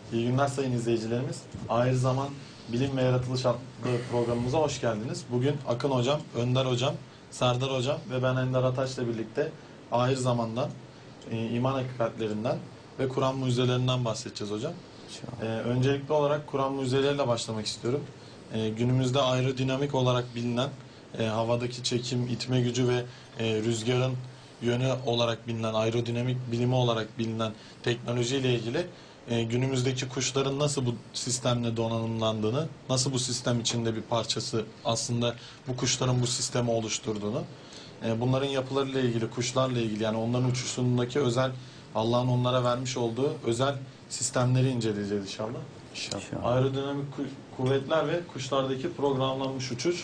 İyi günler sayın izleyicilerimiz. Ahir Zaman Bilim ve Yaratılış adlı programımıza hoş geldiniz. Bugün Akın Hocam, Önder Hocam, Serdar Hocam ve ben Ender Ataç'la birlikte Ahir Zaman'dan, iman hakikatlerinden ve Kur'an mucizelerinden bahsedeceğiz hocam. Öncelikli olarak Kur'an mucizeleriyle başlamak istiyorum. Günümüzde aerodinamik olarak bilinen, havadaki çekim, itme gücü ve rüzgarın yönü olarak bilinen, aerodinamik bilimi olarak bilinen teknolojiyle ilgili günümüzdeki kuşların nasıl bu sistemle donanımlandığını, nasıl bu sistem içinde bir parçası aslında bu kuşların bu sistemi oluşturduğunu, bunların yapılarıyla ilgili, kuşlarla ilgili, yani onların uçuşundaki özel, Allah'ın onlara vermiş olduğu özel sistemleri inceleyeceğiz inşallah. Aerodinamik kuvvetler ve kuşlardaki programlanmış uçuş.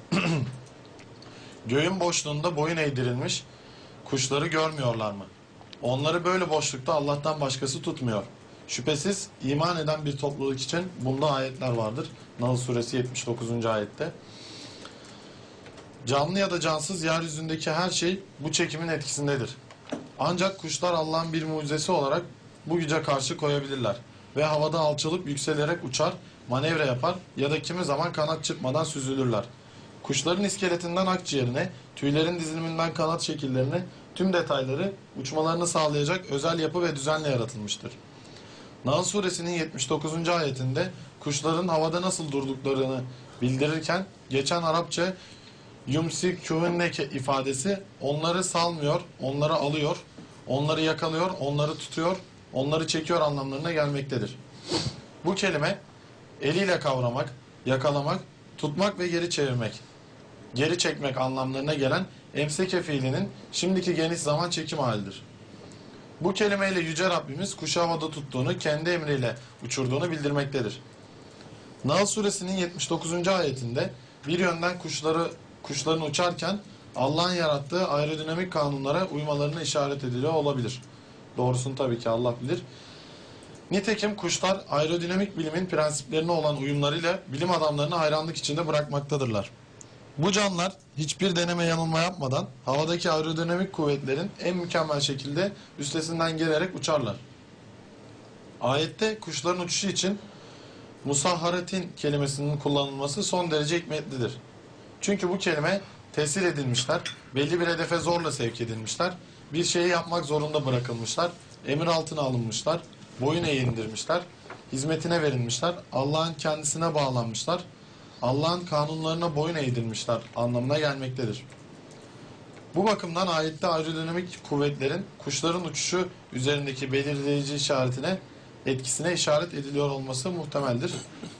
Göğün boşluğunda boyun eğdirilmiş kuşları görmüyorlar mı? Onları böyle boşlukta Allah'tan başkası tutmuyor. Şüphesiz iman eden bir topluluk için bunda ayetler vardır. Nahl suresi 79. ayette. Canlı ya da cansız yeryüzündeki her şey bu çekimin etkisindedir. Ancak kuşlar Allah'ın bir mucizesi olarak bu güce karşı koyabilirler. Ve havada alçalıp yükselerek uçar, manevra yapar ya da kimi zaman kanat çırpmadan süzülürler. Kuşların iskeletinden akciğerine, tüylerin diziliminden kanat şekillerine, tüm detayları uçmalarını sağlayacak özel yapı ve düzenle yaratılmıştır. Nahl suresinin 79. ayetinde kuşların havada nasıl durduklarını bildirirken geçen Arapça yumsikuhunne ifadesi onları salmıyor, onları alıyor, onları yakalıyor, onları tutuyor, onları çekiyor anlamlarına gelmektedir. Bu kelime eliyle kavramak, yakalamak, tutmak ve geri çevirmek, geri çekmek anlamlarına gelen emseke fiilinin şimdiki geniş zaman çekim halidir. Bu kelimeyle Yüce Rabbimiz kuşu havada tuttuğunu, kendi emriyle uçurduğunu bildirmektedir. Nahl suresinin 79. ayetinde bir yönden kuşların uçarken Allah'ın yarattığı aerodinamik kanunlara uymalarına işaret ediliyor olabilir. Doğrusunu tabii ki Allah bilir. Nitekim kuşlar aerodinamik bilimin prensiplerine olan uyumlarıyla bilim adamlarını hayranlık içinde bırakmaktadırlar. Bu canlılar hiçbir deneme yanılma yapmadan havadaki aerodinamik kuvvetlerin en mükemmel şekilde üstesinden gelerek uçarlar. Ayette kuşların uçuşu için musahharetin kelimesinin kullanılması son derece hikmetlidir. Çünkü bu kelime tesir edilmişler, belli bir hedefe zorla sevk edilmişler, bir şeyi yapmak zorunda bırakılmışlar, emir altına alınmışlar, boyun eğindirmişler, hizmetine verilmişler, Allah'ın kendisine bağlanmışlar, Allah'ın kanunlarına boyun eğdirmişler anlamına gelmektedir. Bu bakımdan ayette aerodinamik kuvvetlerin kuşların uçuşu üzerindeki belirleyici etkisine işaret ediliyor olması muhtemeldir.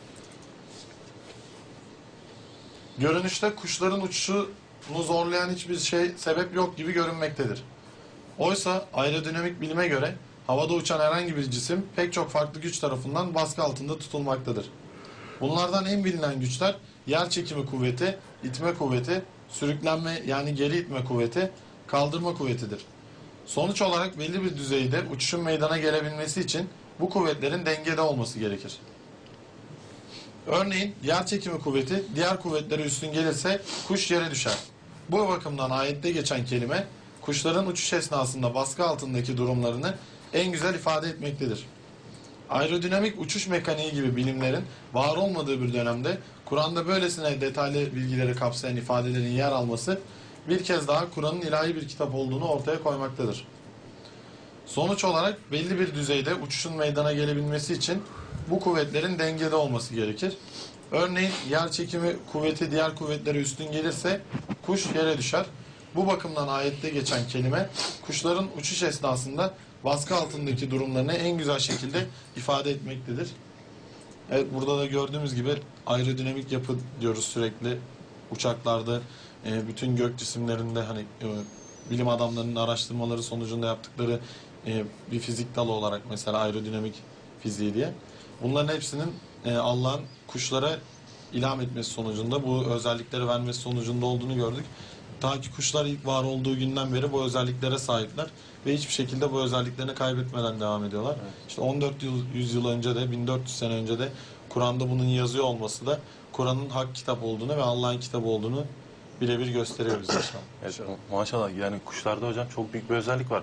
Görünüşte kuşların uçuşunu zorlayan hiçbir sebep yok gibi görünmektedir. Oysa aerodinamik bilime göre havada uçan herhangi bir cisim pek çok farklı güç tarafından baskı altında tutulmaktadır. Bunlardan en bilinen güçler yer çekimi kuvveti, itme kuvveti, sürüklenme yani geri itme kuvveti, kaldırma kuvvetidir. Sonuç olarak belli bir düzeyde uçuşun meydana gelebilmesi için bu kuvvetlerin dengede olması gerekir. Örneğin yer çekimi kuvveti diğer kuvvetlere üstün gelirse kuş yere düşer. Bu bakımdan ayette geçen kelime kuşların uçuş esnasında baskı altındaki durumlarını en güzel ifade etmektedir. Aerodinamik uçuş mekaniği gibi bilimlerin var olmadığı bir dönemde Kur'an'da böylesine detaylı bilgileri kapsayan ifadelerin yer alması bir kez daha Kur'an'ın ilahi bir kitap olduğunu ortaya koymaktadır. Sonuç olarak belli bir düzeyde uçuşun meydana gelebilmesi için bu kuvvetlerin dengede olması gerekir. Örneğin yer çekimi kuvveti diğer kuvvetlere üstün gelirse kuş yere düşer. Bu bakımdan ayette geçen kelime kuşların uçuş esnasında baskı altındaki durumlarını en güzel şekilde ifade etmektedir. Evet, burada da gördüğümüz gibi aerodinamik yapı diyoruz sürekli uçaklarda, bütün gök cisimlerinde hani bilim adamlarının araştırmaları sonucunda yaptıkları bir fizik dalı olarak mesela aerodinamik fiziği diye. Bunların hepsinin Allah'ın kuşlara ilham etmesi sonucunda bu özellikleri vermesi sonucunda olduğunu gördük. Ta ki kuşlar ilk var olduğu günden beri bu özelliklere sahipler ve hiçbir şekilde bu özelliklerini kaybetmeden devam ediyorlar. Evet. İşte 14 yüzyıl önce de 1400 sene önce de Kur'an'da bunun yazıyor olması da Kur'an'ın hak kitap olduğunu ve Allah'ın kitabı olduğunu birebir gösteriyor bize. Evet, maşallah yani kuşlarda hocam çok büyük bir özellik var.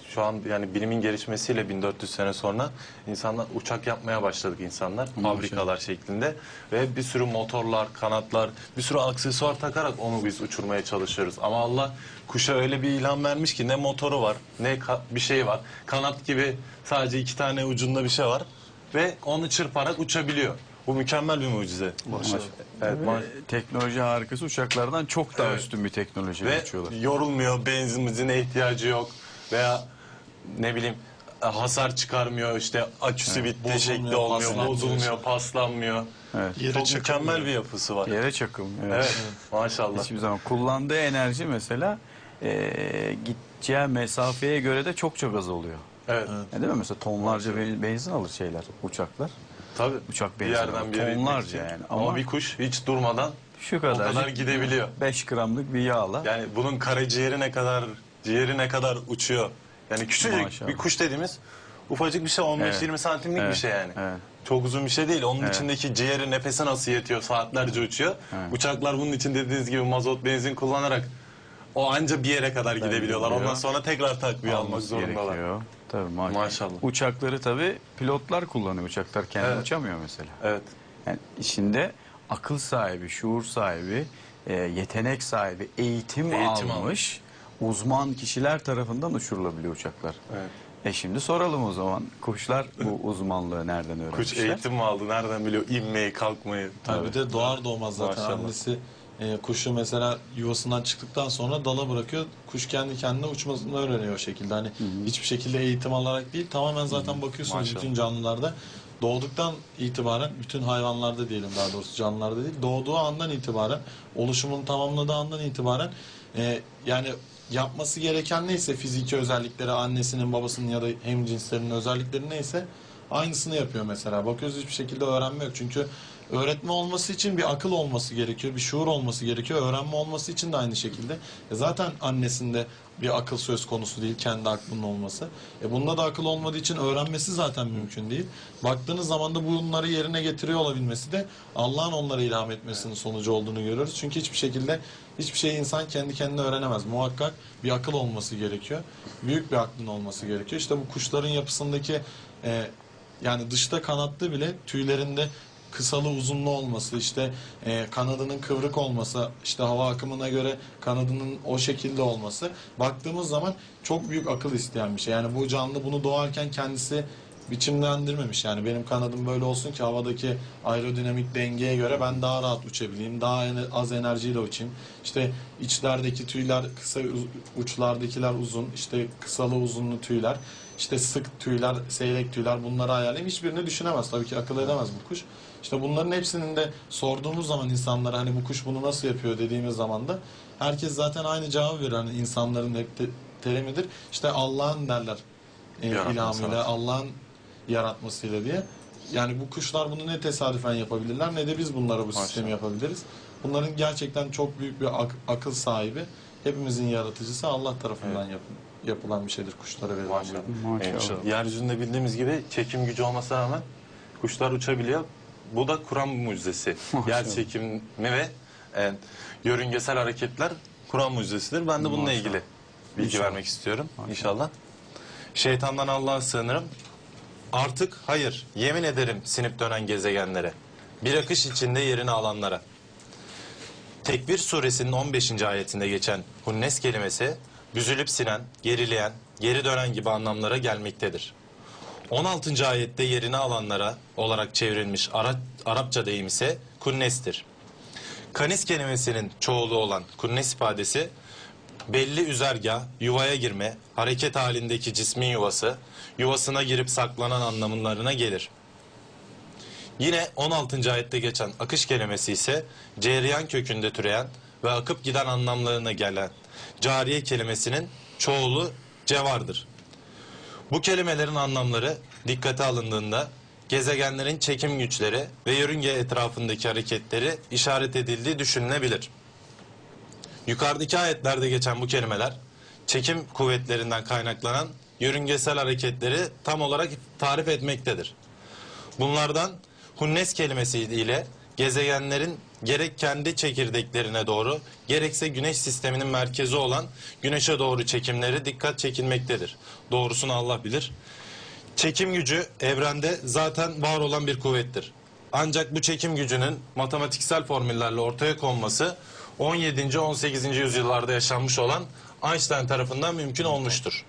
şu an yani bilimin gelişmesiyle 1400 sene sonra insanlar uçak yapmaya başladık insanlar. Fabrikalar şeklinde ve bir sürü motorlar, kanatlar, bir sürü aksesuar takarak onu biz uçurmaya çalışıyoruz. Ama Allah kuşa öyle bir ilham vermiş ki ne motoru var, ne bir şey var. Kanat gibi sadece 2 tane ucunda bir şey var ve onu çırparak uçabiliyor. Bu mükemmel bir mucize. Evet, Teknoloji harikası, uçaklardan çok daha üstün bir teknoloji ve uçuyorlar. yorulmuyor, benzine ihtiyacı yok veya ne bileyim hasar çıkarmıyor, işte aküsü bitti Bozulmuyor, şekli olmuyor, paslanmıyor. bozulmuyor, paslanmıyor. Evet. Yere Çok çakılmıyor. mükemmel bir yapısı var. Yere çakım. Evet, maşallah. Hiçbir zaman kullandığı enerji mesela gideceği mesafeye göre de çok gaz oluyor. Evet, Değil mi? Mesela tonlarca benzin alır şeyler, uçaklar. tabii. Uçak Bir benzin yerden alır. bir yere Tonlarca gitmek için. yani. Ama bir kuş hiç durmadan şu o kadar kadar gidebiliyor. 5 gramlık bir yağla. Yani bunun karaciğeri ne kadar, ciğeri ne kadar uçuyor. Yani küçücük Maşallah. bir kuş dediğimiz ufacık bir şey, 15-20 santimlik bir şey yani. Evet. Çok uzun bir şey değil. Onun içindeki ciğeri, nefese nasıl yetiyor, saatlerce uçuyor. Uçaklar bunun için dediğiniz gibi mazot, benzin kullanarak o anca bir yere kadar gidebiliyorlar. gidiyor. Ondan sonra tekrar takviye almak Alması zorundalar. gerekiyor. Tabii maşallah. Maşallah. Uçakları tabii pilotlar kullanıyor. Uçaklar kendi Evet. uçamıyor mesela. Evet. Yani içinde akıl sahibi, şuur sahibi, yetenek sahibi, eğitim almış uzman kişiler tarafından uçurulabiliyor uçaklar. Evet. Şimdi soralım o zaman. Kuşlar bu uzmanlığı nereden öğrenmişler? Kuş eğitim mi aldı? Nereden biliyor inmeyi, kalkmayı? Tabii de doğar doğmaz zaten Maşallah. annesi kuşu mesela yuvasından çıktıktan sonra dala bırakıyor. Kuş kendi kendine uçmasını öğreniyor o şekilde. Hani hiçbir şekilde eğitim alarak değil, tamamen zaten bakıyorsunuz Maşallah. bütün canlılarda doğduktan itibaren, bütün hayvanlarda diyelim, daha doğrusu canlılarda değil, doğduğu andan itibaren, oluşumunu tamamladığı andan itibaren yani yapması gereken neyse, fiziki özellikleri, annesinin, babasının ya da hemcinslerinin özellikleri neyse aynısını yapıyor mesela. Bakıyoruz hiçbir şekilde öğrenme yok. Çünkü öğretme olması için bir akıl olması gerekiyor, bir şuur olması gerekiyor. Öğrenme olması için de aynı şekilde. Zaten annesinde bir akıl söz konusu değil, kendi aklının olması. Bunda da akıl olmadığı için öğrenmesi zaten mümkün değil. Baktığınız zaman da bunları yerine getiriyor olabilmesi de Allah'ın onlara ilham etmesinin sonucu olduğunu görüyoruz. Çünkü hiçbir şekilde hiçbir şeyi insan kendi kendine öğrenemez. Muhakkak bir akıl olması gerekiyor. Büyük bir aklın olması gerekiyor. İşte bu kuşların yapısındaki yani dışta kanatlı bile tüylerinde kısalı uzunlu olması, işte kanadının kıvrık olması, işte hava akımına göre kanadının o şekilde olması, baktığımız zaman çok büyük akıl isteyen bir şey. Yani bu canlı bunu doğarken kendisi biçimlendirmemiş. Yani benim kanadım böyle olsun ki havadaki aerodinamik dengeye göre ben daha rahat uçabileyim, daha az enerjiyle uçayım. İşte içlerdeki tüyler kısa, uçlardakiler uzun, işte kısalı uzunlu tüyler, işte sık tüyler, seyrek tüyler, bunları ayarlayayım. Hiçbirini düşünemez. Tabii ki akıl edemez bu kuş. İşte bunların hepsinin de sorduğumuz zaman insanlara, hani bu kuş bunu nasıl yapıyor dediğimiz zaman da herkes zaten aynı cevabı verir. Hani insanların hep terimidir. İşte Allah'ın derler ilhamıyla, Allah'ın yaratmasıyla diye. Yani bu kuşlar bunu ne tesadüfen yapabilirler, ne de biz bunlara bu sistemi yapabiliriz. Bunların gerçekten çok büyük bir akıl sahibi, hepimizin yaratıcısı Allah tarafından yapılan bir şeydir kuşlara verilen. Maşallah. Yeryüzünde bildiğimiz gibi çekim gücü olmasına rağmen kuşlar uçabiliyor. Bu da Kur'an mucizesi. Yer çekimi ve yörüngesel hareketler Kur'an mucizesidir. Ben de bununla ilgili bilgi vermek istiyorum inşallah. Şeytandan Allah'a sığınırım. Artık hayır, yemin ederim sinip dönen gezegenlere, bir akış içinde yerini alanlara. Tekvir suresinin 15. ayetinde geçen hunnes kelimesi, büzülüp sinen, gerileyen, geri dönen gibi anlamlara gelmektedir. 16. ayette yerini alanlara olarak çevrilmiş Arapça deyim ise kunnestir. Kanis kelimesinin çoğulu olan kunnes ifadesi, belli üzergah, yuvaya girme, hareket halindeki cismin yuvası, yuvasına girip saklanan anlamlarına gelir. Yine 16. ayette geçen akış kelimesi ise cereyan kökünde türeyen ve akıp giden anlamlarına gelen cariye kelimesinin çoğulu cevardır. Bu kelimelerin anlamları dikkate alındığında gezegenlerin çekim güçleri ve yörünge etrafındaki hareketleri işaret edildiği düşünülebilir. Yukarıdaki ayetlerde geçen bu kelimeler çekim kuvvetlerinden kaynaklanan yörüngesel hareketleri tam olarak tarif etmektedir. Bunlardan hunnes kelimesi ile gezegenlerin gerek kendi çekirdeklerine doğru gerekse güneş sisteminin merkezi olan güneşe doğru çekimleri dikkat çekilmektedir. Doğrusunu Allah bilir. Çekim gücü evrende zaten var olan bir kuvvettir. Ancak bu çekim gücünün matematiksel formüllerle ortaya konması 17. 18. yüzyıllarda yaşanmış olan Einstein tarafından mümkün olmuştur.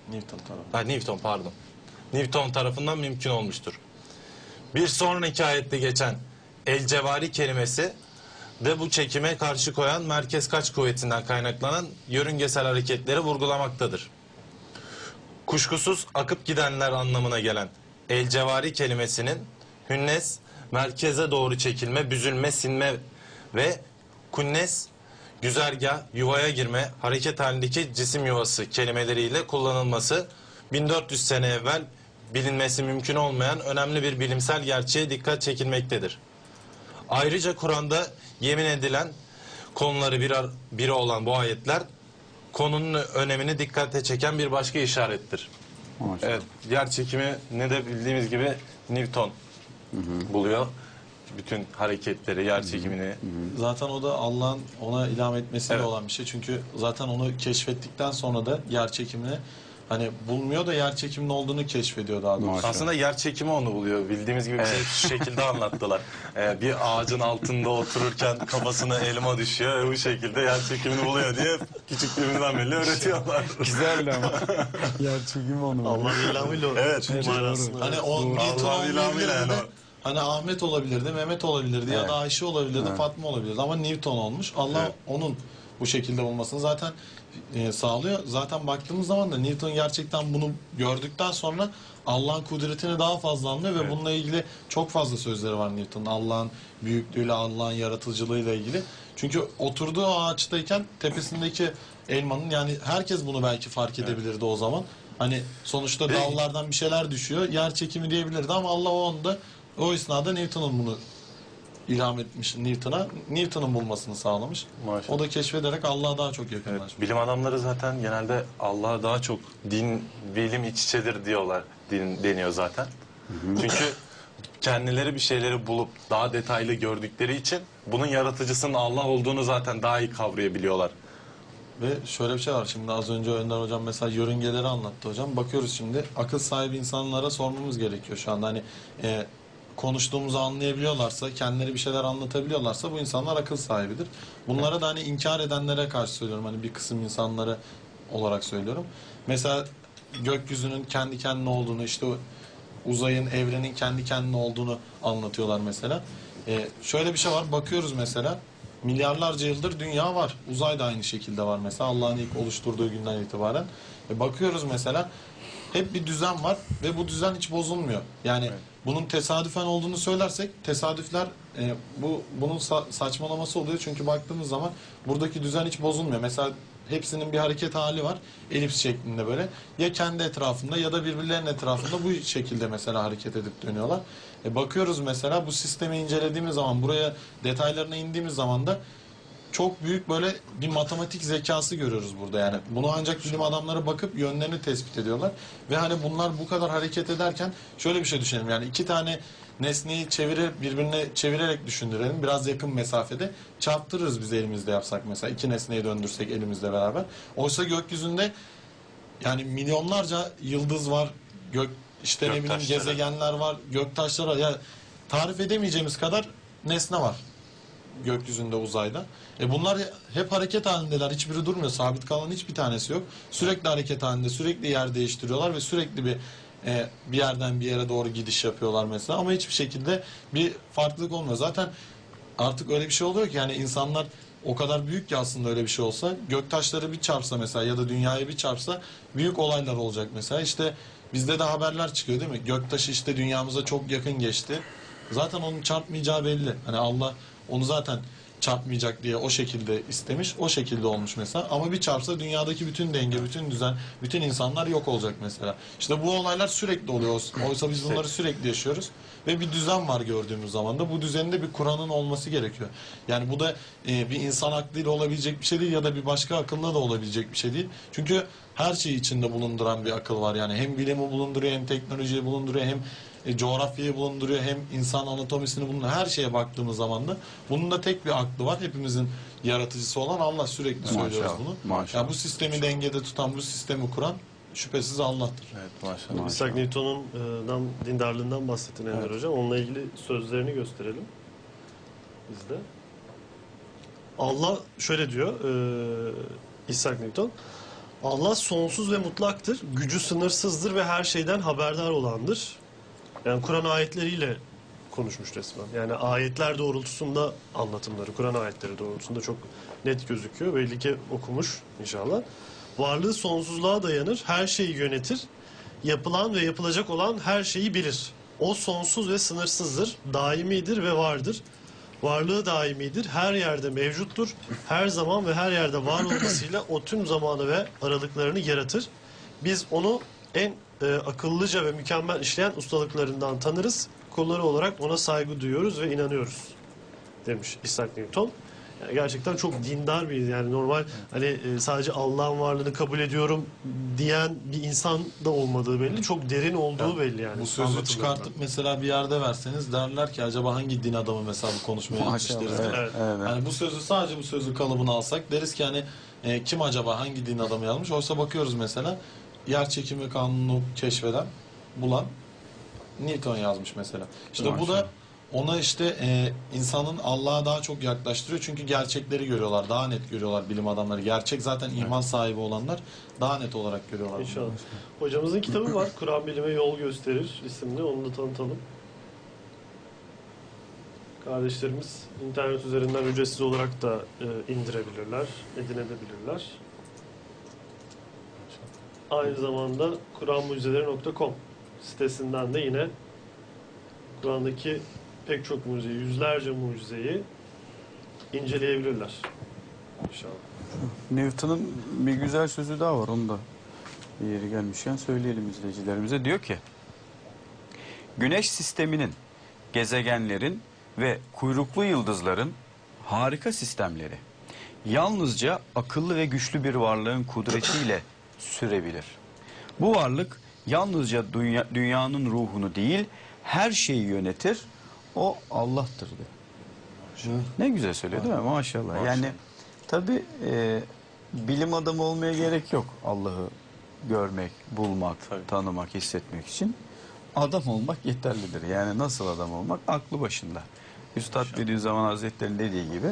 Newton tarafından mümkün olmuştur. Bir sonraki ayette geçen el-cevari kelimesi de bu çekime karşı koyan merkez kaç kuvvetinden kaynaklanan yörüngesel hareketleri vurgulamaktadır. Kuşkusuz akıp gidenler anlamına gelen el-cevari kelimesinin hünnes, merkeze doğru çekilme, büzülme, sinme ve kunnes, güzergah, yuvaya girme, hareket halindeki cisim yuvası kelimeleriyle kullanılması 1400 sene evvel bilinmesi mümkün olmayan önemli bir bilimsel gerçeğe dikkat çekilmektedir. Ayrıca Kur'an'da yemin edilen konuları biri olan bu ayetler konunun önemini dikkate çeken bir başka işarettir. Maşallah. Evet, yer çekimi ne de bildiğimiz gibi Newton buluyor. Bütün hareketleri, yer çekimini. Zaten o da Allah'ın ona ilham etmesiyle Evet. olan bir şey. Çünkü zaten onu keşfettikten sonra da yer çekimini hani bulmuyor da yer çekiminin olduğunu keşfediyor daha doğrusu. Maşallah. Aslında yer çekimi onu buluyor. Bildiğimiz gibi bize şu şekilde anlattılar. Bir ağacın altında otururken kafasına elma düşüyor ve bu şekilde yer çekimini buluyor diye küçüklüğümüzden beri öğretiyorlar. Güzeldi ama. Yer çekimi onu. Allah ilhamıyla Evet, çünkü manasında. hani o Newton Allah ilhamıyla olmayabilirdi yani de o. hani Ahmet olabilirdi, Mehmet olabilirdi ya Evet. da Ayşe olabilirdi, Fatma olabilirdi ama Newton olmuş. Allah Evet. onun bu şekilde olmasını zaten sağlıyor. Zaten baktığımız zaman da Newton gerçekten bunu gördükten sonra Allah'ın kudretini daha fazla anlıyor ve Evet. bununla ilgili çok fazla sözleri var Newton'un. Allah'ın büyüklüğüyle, Allah'ın yaratıcılığıyla ilgili. Çünkü oturduğu ağaçtayken tepesindeki elmanın yani herkes bunu belki fark edebilirdi o zaman. Hani sonuçta Ve- dallardan bir şeyler düşüyor. Yer çekimi diyebilirdi ama Allah o anda o esnada Newton'un bunu ilham etmiş Newton'un bulmasını sağlamış. Maşallah. O da keşfederek Allah'a daha çok Evet, yakınlaşmış. bilim adamları zaten genelde Allah'a daha çok din, bilim iç içedir diyorlar, deniyor zaten. Çünkü kendileri bir şeyleri bulup daha detaylı gördükleri için bunun yaratıcısının Allah olduğunu zaten daha iyi kavrayabiliyorlar. Ve şöyle bir şey var. Şimdi az önce Önder Hocam mesela yörüngeleri anlattı hocam. Bakıyoruz şimdi akıl sahibi insanlara sormamız gerekiyor şu anda. Hani konuştuğumuzu anlayabiliyorlarsa, kendileri bir şeyler anlatabiliyorlarsa bu insanlar akıl sahibidir. Bunlara da hani inkar edenlere karşı söylüyorum. Hani bir kısım insanları olarak söylüyorum. Mesela gökyüzünün kendi kendine olduğunu, işte o uzayın, evrenin kendi kendine olduğunu anlatıyorlar mesela. Şöyle bir şey var. Bakıyoruz mesela. Milyarlarca yıldır dünya var. Uzay da aynı şekilde var mesela. Allah'ın ilk oluşturduğu günden itibaren. Bakıyoruz mesela. Hep bir düzen var ve bu düzen hiç bozulmuyor. Yani bunun tesadüfen olduğunu söylersek tesadüfler bunun saçmalaması oluyor. Çünkü baktığımız zaman buradaki düzen hiç bozulmuyor. Mesela hepsinin bir hareket hali var. Elips şeklinde böyle. Ya kendi etrafında ya da birbirlerinin etrafında bu şekilde mesela hareket edip dönüyorlar. Bakıyoruz mesela bu sistemi incelediğimiz zaman buraya detaylarına indiğimiz zaman da çok büyük böyle bir matematik zekası görüyoruz burada yani. Bunu ancak bilim adamları bakıp yönlerini tespit ediyorlar. Ve hani bunlar bu kadar hareket ederken şöyle bir şey düşünelim. Yani iki tane nesneyi birbirine çevirerek düşündürelim. Biraz yakın mesafede. Çarptırırız biz elimizde yapsak mesela. İki nesneyi döndürsek elimizle beraber. Oysa gökyüzünde yani milyonlarca yıldız var. İşte ne bileyim Göktaşları. gezegenler var. Göktaşları var. Yani tarif edemeyeceğimiz kadar nesne var gökyüzünde, uzayda. Bunlar hep hareket halindeler. Hiçbiri durmuyor. Sabit kalan hiçbir tanesi yok. Sürekli hareket halinde, sürekli yer değiştiriyorlar ve sürekli bir yerden bir yere doğru gidiş yapıyorlar mesela. Ama hiçbir şekilde bir farklılık olmuyor. Zaten artık öyle bir şey oluyor ki yani insanlar o kadar büyük ki aslında öyle bir şey olsa göktaşları bir çarpsa mesela ya da dünyaya bir çarpsa büyük olaylar olacak mesela. İşte bizde de haberler çıkıyor değil mi? Göktaşı işte dünyamıza çok yakın geçti. Zaten onun çarpmayacağı belli. Hani Allah onu zaten çarpmayacak diye o şekilde istemiş. O şekilde olmuş mesela. Ama bir çarpsa dünyadaki bütün denge, bütün düzen, bütün insanlar yok olacak mesela. İşte bu olaylar sürekli oluyor. Oysa biz bunları sürekli yaşıyoruz. Ve bir düzen var gördüğümüz zaman da. Bu düzeninde bir Kur'an'ın olması gerekiyor. Yani bu da bir insan aklıyla olabilecek bir şey değil ya da bir başka akılla da olabilecek bir şey değil. Çünkü her şeyi içinde bulunduran bir akıl var. Yani hem bilimi bulunduruyor hem teknolojiyi bulunduruyor hem coğrafyayı bulunduruyor hem insan anatomisini bulunduruyor. Her şeye baktığımız zaman da bunun da tek bir aklı var. Hepimizin yaratıcısı olan Allah, sürekli söylüyoruz Maşallah, bunu. maşallah. Ya bu sistemi dengede tutan, bu sistemi kuran şüphesiz Allah'tır. Evet maşallah. Isaac Newton'un dindarlığından bahsettin Ender Evet. Hocam. Onunla ilgili sözlerini gösterelim biz de. Allah şöyle diyor Isaac Newton. Allah sonsuz ve mutlaktır, gücü sınırsızdır ve her şeyden haberdar olandır. Yani Kur'an ayetleriyle konuşmuş resmen. Yani ayetler doğrultusunda anlatımları, Kur'an ayetleri doğrultusunda çok net gözüküyor. Belli ki okumuş inşallah. Varlığı sonsuzluğa dayanır, her şeyi yönetir. Yapılan ve yapılacak olan her şeyi bilir. O sonsuz ve sınırsızdır, daimidir ve vardır. Varlığı daimidir, her yerde mevcuttur. Her zaman ve her yerde var olmasıyla o tüm zamanı ve aralıklarını yaratır. Biz onu en akıllıca ve mükemmel işleyen ustalıklarından tanırız. Kulları olarak ona saygı duyuyoruz ve inanıyoruz demiş Isaac Newton. Yani gerçekten çok dindar bir, yani normal hani sadece Allah'ın varlığını kabul ediyorum diyen bir insan da olmadığı belli. Çok derin olduğu belli yani. Bu sözü anlatımlarından. çıkartıp mesela bir yerde verseniz derler ki acaba hangi din adamı mesela bu konuşmaya yapmış Maşallah, deriz. evet, Evet. evet. Yani bu sözü, sadece bu sözü kalıbını alsak deriz ki hani kim acaba, hangi din adamı yazmış? Oysa bakıyoruz mesela yer çekimi kanunu keşfeden, bulan Newton yazmış mesela. İşte bu da ona işte insanın Allah'a daha çok yaklaştırıyor. Çünkü gerçekleri görüyorlar. Daha net görüyorlar bilim adamları. Gerçek zaten iman sahibi olanlar daha net olarak görüyorlar. İnşallah. Hocamızın kitabı var. Kur'an bilime yol gösterir isimli. Onu da tanıtalım. Kardeşlerimiz internet üzerinden ücretsiz olarak da indirebilirler, edinebilirler. Aynı zamanda kuranmucizeleri.com sitesinden de yine Kur'an'daki pek çok mucizeyi, yüzlerce mucizeyi inceleyebilirler. İnşallah. Newton'un bir güzel sözü daha var. Onu da yeri gelmişken söyleyelim izleyicilerimize. Diyor ki, Güneş sisteminin, gezegenlerin ve kuyruklu yıldızların harika sistemleri yalnızca akıllı ve güçlü bir varlığın kudretiyle sürebilir. Bu varlık yalnızca dünyanın ruhunu değil, her şeyi yönetir. O Allah'tır diyor. Ne güzel söylüyor değil mi? Maşallah. Yani tabii bilim adamı olmaya gerek yok Allah'ı görmek, bulmak, tanımak, hissetmek için. Adam olmak yeterlidir. Yani nasıl adam olmak? Aklı başında. Üstad Bediüzzaman Hazretleri'nin dediği gibi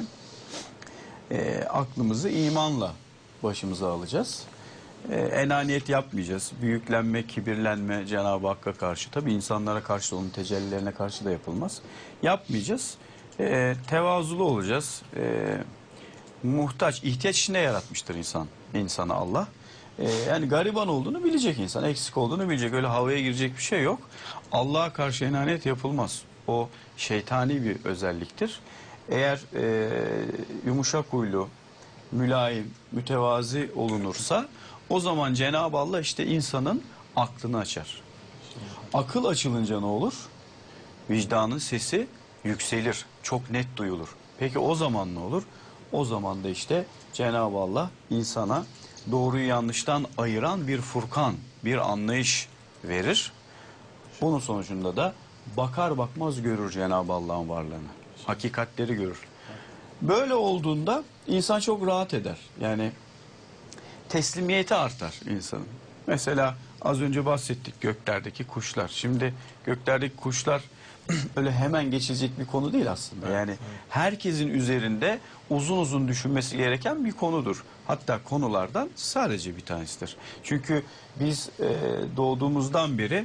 aklımızı imanla başımıza alacağız. Enaniyet yapmayacağız. Büyüklenme, kibirlenme Cenab-ı Hakk'a karşı, tabii insanlara karşı, onun tecellilerine karşı da yapılmaz. Yapmayacağız. Tevazulu olacağız. Muhtaç, ihtiyaç içinde yaratmıştır insanı Allah. Yani gariban olduğunu bilecek insan, eksik olduğunu bilecek. Öyle havaya girecek bir şey yok. Allah'a karşı enaniyet yapılmaz. O şeytani bir özelliktir. Eğer yumuşak huylu, mülayim, mütevazi olunursa o zaman Cenab-ı Allah işte insanın aklını açar. Akıl açılınca ne olur? Vicdanın sesi yükselir, çok net duyulur. Peki o zaman ne olur? O zaman da işte Cenab-ı Allah insana doğruyu yanlıştan ayıran bir furkan, bir anlayış verir. Bunun sonucunda da bakar bakmaz görür Cenab-ı Allah'ın varlığını. Hakikatleri görür. Böyle olduğunda insan çok rahat eder. Yani teslimiyeti artar insanın. Mesela az önce bahsettik göklerdeki kuşlar. Şimdi göklerdeki kuşlar öyle hemen geçilecek bir konu değil aslında. Yani herkesin üzerinde uzun uzun düşünmesi gereken bir konudur. Hatta konulardan sadece bir tanesidir. Çünkü biz doğduğumuzdan beri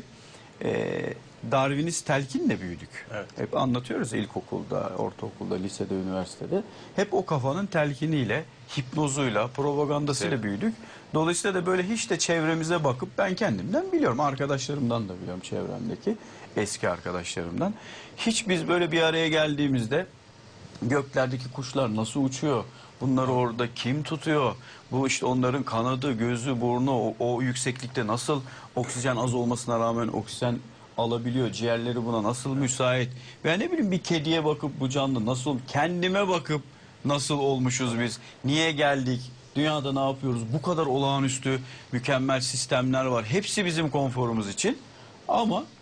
Darwinist telkinle büyüdük. Evet. Hep anlatıyoruz ilkokulda, ortaokulda, lisede, üniversitede. Hep o kafanın telkiniyle, hipnozuyla, propagandasıyla büyüdük. Dolayısıyla da böyle hiç de çevremize bakıp ben kendimden biliyorum, arkadaşlarımdan da biliyorum, çevremdeki eski arkadaşlarımdan. Hiç biz böyle bir araya geldiğimizde göklerdeki kuşlar nasıl uçuyor? Bunları orada kim tutuyor? Bu işte onların kanadı, gözü, burnu o yükseklikte nasıl oksijen az olmasına rağmen oksijen alabiliyor? Ciğerleri buna nasıl müsait? Veya ne bileyim bir kediye bakıp bu canlı nasıl, kendime bakıp nasıl olmuşuz biz? Niye geldik? Dünyada ne yapıyoruz? Bu kadar olağanüstü, mükemmel sistemler var. Hepsi bizim konforumuz için. Ama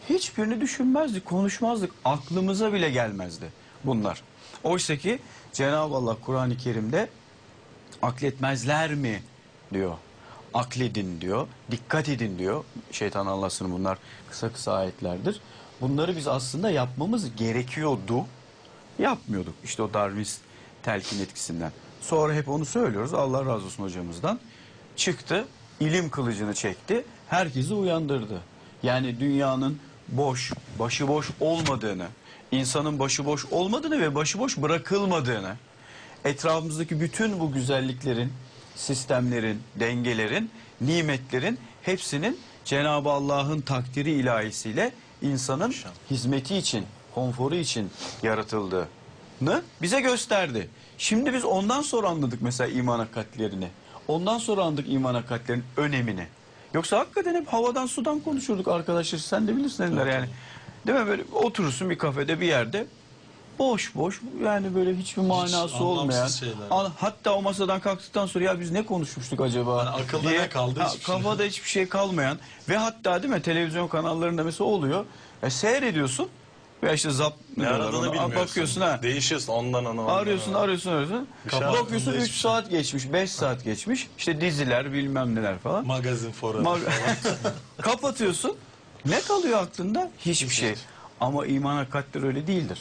Hiçbirini düşünmezdik, konuşmazdık. Aklımıza bile gelmezdi bunlar. Oysa ki Cenab-ı Allah Kur'an-ı Kerim'de akletmezler mi diyor. Akledin diyor. Dikkat edin diyor. Şeytan Allah'sın, bunlar kısa kısa ayetlerdir. Bunları biz aslında yapmamız gerekiyordu. Yapmıyorduk. İşte o Darwinist telkin etkisinden. Sonra hep onu söylüyoruz. Allah razı olsun hocamızdan. Çıktı, ilim kılıcını çekti. Herkesi uyandırdı. Yani dünyanın boş, başıboş olmadığını, insanın başıboş olmadığını ve başıboş bırakılmadığını, etrafımızdaki bütün bu güzelliklerin, sistemlerin, dengelerin, nimetlerin hepsinin Cenab-ı Allah'ın takdiri ilahisiyle insanın hizmeti için, konforu için yaratıldığını bize gösterdi. Şimdi biz ondan sonra anladık mesela iman hakikatlerini. Ondan sonra anladık iman hakikatlerinin önemini. Yoksa hakikaten hep havadan sudan konuşurduk arkadaşlar. Sen de bilirsin Ender yani. Değil mi? Böyle oturursun bir kafede bir yerde. Boş boş, yani böyle hiçbir manası olmayan. Hatta o masadan kalktıktan sonra ya biz ne konuşmuştuk acaba? Yani akılda ne kaldı? Hiçbir şey. Kafada hiçbir şey kalmayan ve hatta değil mi televizyon kanallarında mesela oluyor. Seyrediyorsun ve işte Ne aradığını bilmiyorsun. bakıyorsun ha. Değişiyorsun ondan ona. Arıyorsun. Bakıyorsun 3 değişmiş. saat geçmiş, 5 saat geçmiş. İşte diziler bilmem neler falan. Magazin forum. Kapatıyorsun. Ne kalıyor aklında? Hiçbir şey. Ama iman hakikatleri öyle değildir.